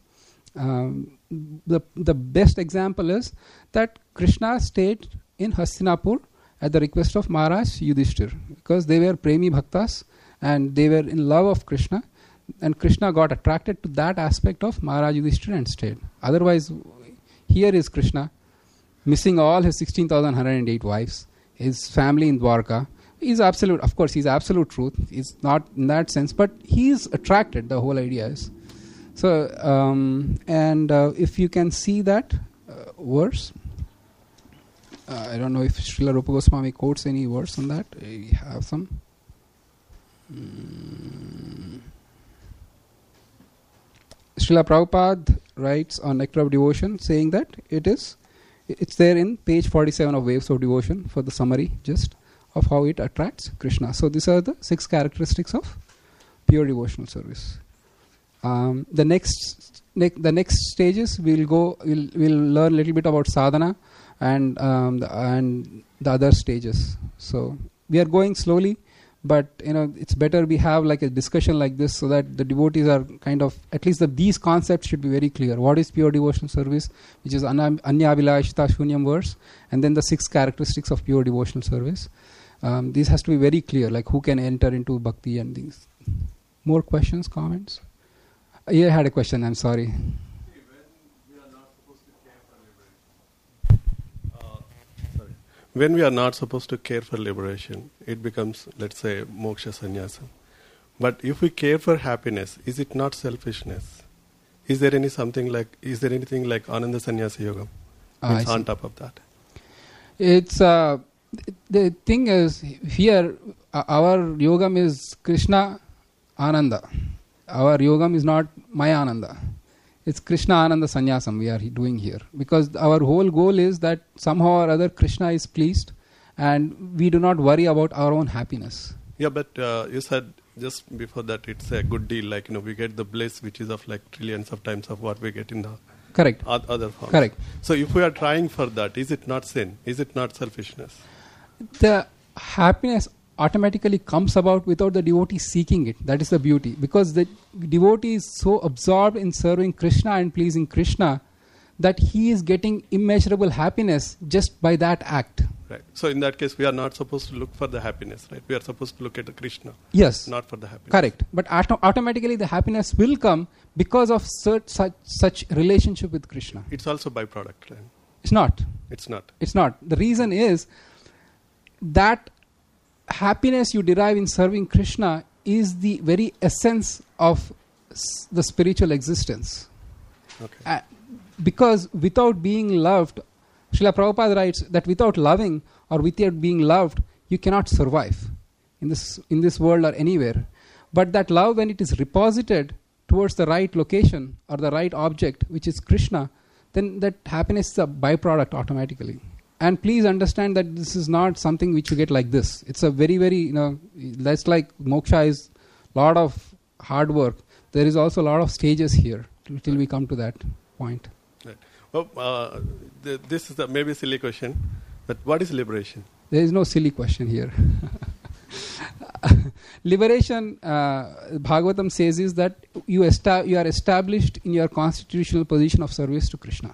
Um, the, the best example is that Krishna stayed in Hastinapur at the request of Maharaj Yudhishthir because they were Premi Bhaktas and they were in love of Krishna. And Krishna got attracted to that aspect of Maharaj Yudhishthira and stayed. Otherwise, here is Krishna, missing all his sixteen thousand one hundred eight wives, his family in Dwarka. He's absolute, of course, he's absolute truth. He's not in that sense, but he's attracted, the whole idea is. So, um, and uh, if you can see that uh, verse, uh, I don't know if Srila Rupa Goswami quotes any verse on that. We have some. Mm. Srila Prabhupada writes on Nectar of Devotion saying that it is, it's there in page forty-seven of Waves of Devotion for the summary just of how it attracts Krishna. So these are the six characteristics of pure devotional service. Um, the next ne- the next stages we'll go we'll we'll learn a little bit about sadhana and um, the, and the other stages. So we are going slowly. But you know, it's better we have like a discussion like this so that the devotees are kind of, at least the, these concepts should be very clear. What is pure devotional service, which is Anya Abhilashita Shunyam verse, and then the six characteristics of pure devotional service. Um, this has to be very clear, like who can enter into bhakti and things. More questions, comments? Uh, yeah, I had a question, I'm sorry. When we are not supposed to care for liberation, it becomes, let's say, moksha sannyasa. But if we care for happiness, is it not selfishness? Is there any something like, is there anything like Ananda Sannyasa Yoga? Uh, it's on top of that. It's, uh, the thing is, here, uh, our yogam is Krishna Ananda. Our yogam is not Maya Ananda. It's Krishna Ananda Sannyasam we are doing here. Because our whole goal is that somehow or other Krishna is pleased and we do not worry about our own happiness. Yeah, but uh, you said just before that it's a good deal. Like, you know, we get the bliss which is of like trillions of times of what we get in the Correct. other forms. Correct. So if we are trying for that, is it not sin? Is it not selfishness? The happiness automatically comes about without the devotee seeking it. That is the beauty. Because the devotee is so absorbed in serving Krishna and pleasing Krishna that he is getting immeasurable happiness just by that act. Right. So in that case, we are not supposed to look for the happiness, right? We are supposed to look at the Krishna. Yes. Not for the happiness. Correct. But auto- automatically the happiness will come because of such, such such relationship with Krishna. It's also byproduct, right? It's not. It's not. It's not. The reason is that happiness you derive in serving Krishna is the very essence of s- the spiritual existence. Okay. Uh, because without being loved, Srila Prabhupada writes that without loving or without being loved, you cannot survive in this in this world or anywhere. But that love, when it is reposited towards the right location or the right object, which is Krishna, then that happiness is a byproduct automatically. and please understand that this is not something which you get like this. It's a very, very, you know, that's like moksha is a lot of hard work. There is also a lot of stages here till we come to that point. Right. Well, uh, th- this is a maybe silly question, but what is liberation? There is no silly question here. Liberation, uh, Bhagavatam says, is that you, esta- you are established in your constitutional position of service to Krishna.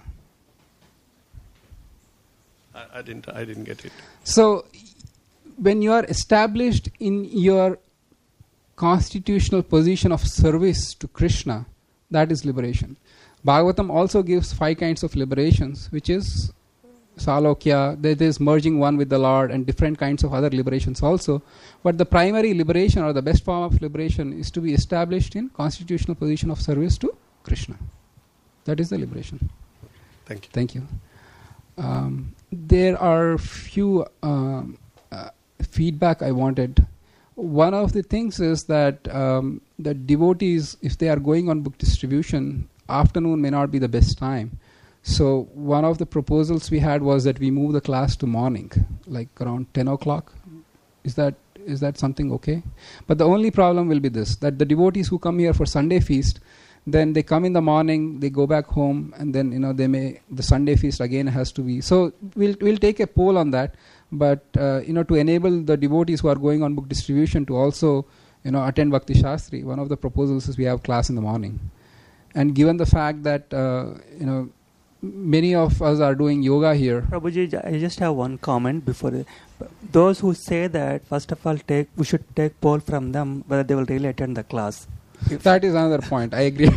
I, I didn't. I didn't get it. So, when you are established in your constitutional position of service to Krishna, that is liberation. Bhagavatam also gives five kinds of liberations, which is Salokya, that is merging one with the Lord, and different kinds of other liberations also. But the primary liberation or the best form of liberation is to be established in constitutional position of service to Krishna. That is the liberation. Thank you. Thank you. Um, there are few um, uh, feedback I wanted. One of the things is that um, the devotees, if they are going on book distribution, afternoon may not be the best time. So one of the proposals we had was that we move the class to morning, like around ten o'clock. Is that is that something okay? But the only problem will be this, that the devotees who come here for Sunday feast, then they come in the morning, they go back home, and then, you know, they may, the Sunday feast again has to be. So we'll we'll take a poll on that. But, uh, you know, to enable the devotees who are going on book distribution to also, you know, attend Bhakti Shastri, one of the proposals is we have class in the morning. And given the fact that, uh, you know, many of us are doing yoga here. Prabhuji, I just have one comment before. The, those who say that, first of all, take we should take poll from them whether they will really attend the class. If that is another point. I agree.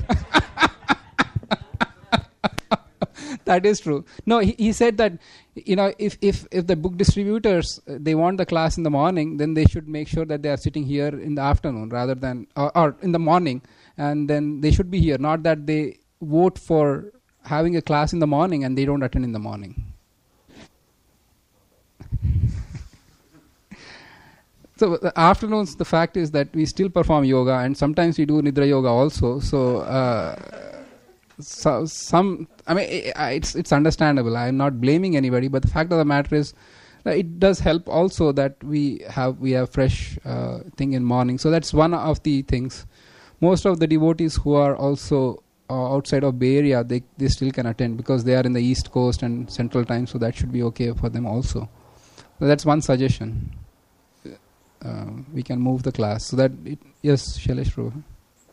That is true. No, he, he said that, you know, if, if, if the book distributors, uh, they want the class in the morning, then they should make sure that they are sitting here in the afternoon rather than, or, or in the morning, and then they should be here, not that they vote for having a class in the morning and they don't attend in the morning. So the afternoons, the fact is that we still perform yoga, and sometimes we do Nidra yoga also. So, uh, so some, I mean, it's it's understandable. I'm not blaming anybody, but the fact of the matter is, uh, it does help also that we have we have fresh uh, thing in morning. So that's one of the things. Most of the devotees who are also uh, outside of Bay Area, they they still can attend because they are in the East Coast and Central Time, so that should be okay for them also. So that's one suggestion. Uh, we can move the class so that it, yes, Shailesh Prabhu.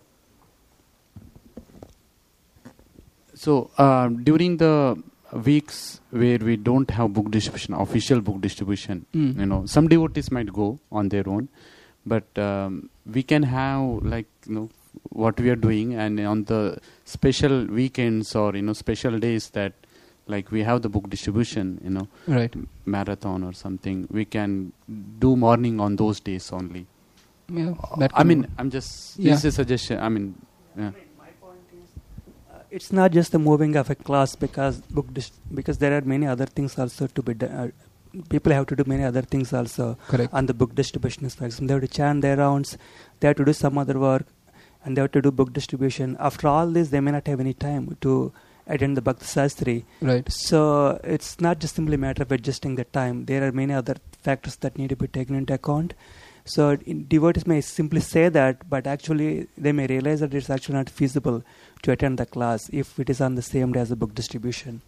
So uh, during the weeks where we don't have book distribution, official book distribution, Mm. you know, some devotees might go on their own, but um, we can have like, you know, what we are doing, and on the special weekends or, you know, special days that like we have the book distribution, you know, right, marathon or something, we can do morning on those days only. Yeah, that I mean, work. I'm just, Yeah. this is a suggestion, I mean, yeah. it's not just the moving of a class because book dis- because there are many other things also to be done. Uh, people have to do many other things also. Correct. On the book distribution, for example, they have to chant their rounds, they have to do some other work, and they have to do book distribution. After all this, they may not have any time to attend the Bhakti Shastri. Right. So it's not just simply a matter of adjusting the time. There are many other factors that need to be taken into account. So devotees may simply say that, but actually they may realize that it's actually not feasible to attend the class if it is on the same day as the book distribution.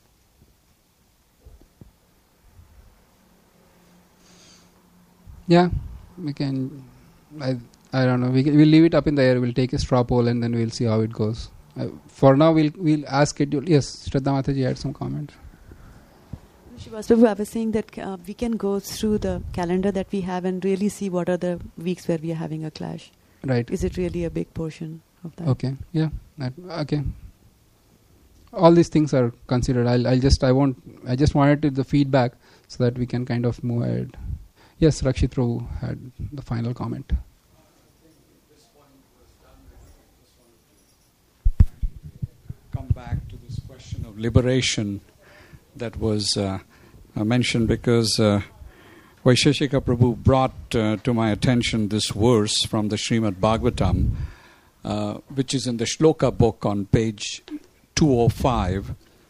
Yeah, we can. I I don't know. We can, we'll leave it up in the air. We'll take a straw poll and then we'll see how it goes. Uh, for now, we'll we'll ask it. Yes, Shraddha Mataji had some comment. Shivasprabhu, I was saying that uh, we can go through the calendar that we have and really see what are the weeks where we are having a clash. Right. Is it really a big portion of that? Okay. Yeah. That, okay. All these things are considered. I'll I'll just I won't. I just wanted to, the feedback so that we can kind of move ahead. Yes, Rakshit Prabhu had the final comment. Come back to this question of liberation that was uh, uh, mentioned, because uh, Vaisheshika Prabhu brought uh, to my attention this verse from the Srimad Bhagavatam, uh, which is in the Shloka book on page two oh five,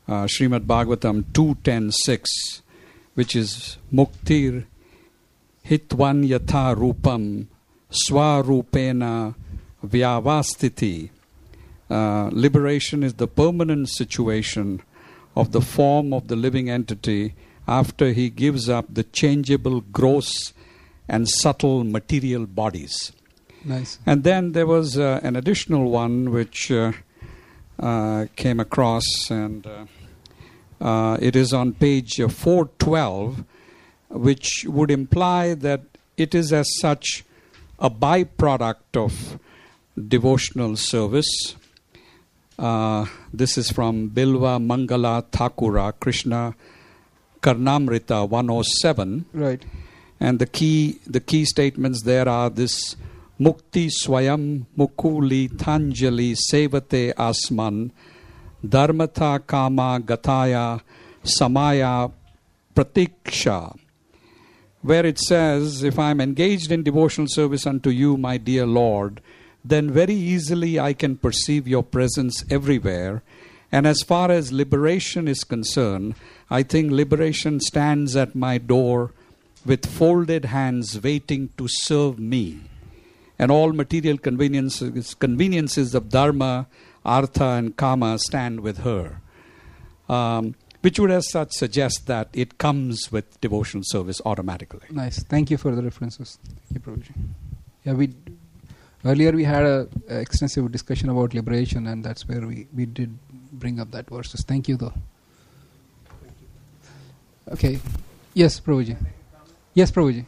uh, Srimad Bhagavatam two ten six, which is Muktir Hitvan Yatha Rupam Swarupena Vyavastiti. Uh, liberation is the permanent situation of the form of the living entity after he gives up the changeable, gross and subtle material bodies. Nice. And then there was uh, an additional one which uh, uh, came across, and uh, uh, it is on page uh, four twelve, which would imply that it is as such a byproduct of devotional service. Uh, this is from Bilva Mangala Thakura, Krishna Karnamrita one oh seven. Right. And the key the key statements there are this: Mukti Swayam Mukuli Thanjali Sevate Asman Dharmata Kama Gataya Samaya Pratiksha. Where it says, if I am engaged in devotional service unto you, my dear Lord, then very easily I can perceive your presence everywhere. And as far as liberation is concerned, I think liberation stands at my door with folded hands waiting to serve me. And all material conveniences, conveniences of dharma, artha and kama stand with her. Um, which would as such suggest that it comes with devotional service automatically. Nice. Thank you for the references. Thank you, Prabhuji. Yeah, we earlier we had a, a extensive discussion about liberation, and that's where we, we did bring up that verses. Thank you, though. Okay. Yes, Prabhuji. Yes, Prabhuji.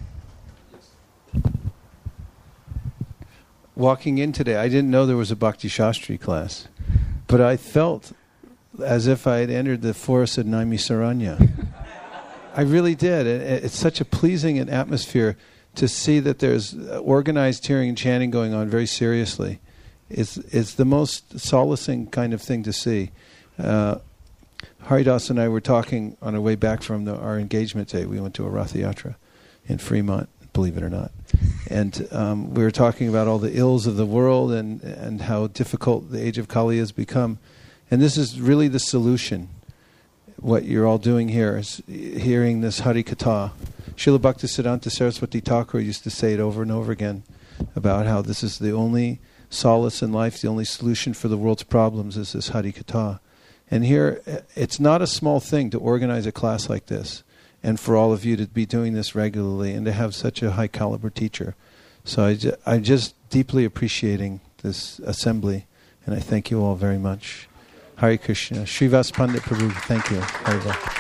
Walking in today, I didn't know there was a Bhakti Shastri class, but I felt as if I had entered the forest of Naimisaranya. I really did. It, it's such a pleasing an atmosphere to see that there's organized hearing and chanting going on very seriously. It's, it's the most solacing kind of thing to see. Uh, Haridas and I were talking on our way back from the, our engagement day. We went to a Ratha Yatra in Fremont, believe it or not. And um, we were talking about all the ills of the world and, and how difficult the age of Kali has become. And this is really the solution. What you're all doing here is hearing this Hari Katha. Srila Bhaktisiddhanta Saraswati Thakur used to say it over and over again about how this is the only solace in life, the only solution for the world's problems is this Hari Katha. And here, it's not a small thing to organize a class like this and for all of you to be doing this regularly and to have such a high caliber teacher. So I ju- I'm just deeply appreciating this assembly, and I thank you all very much. Hare Krishna. Srivas Pandit Prabhu, thank you. Hare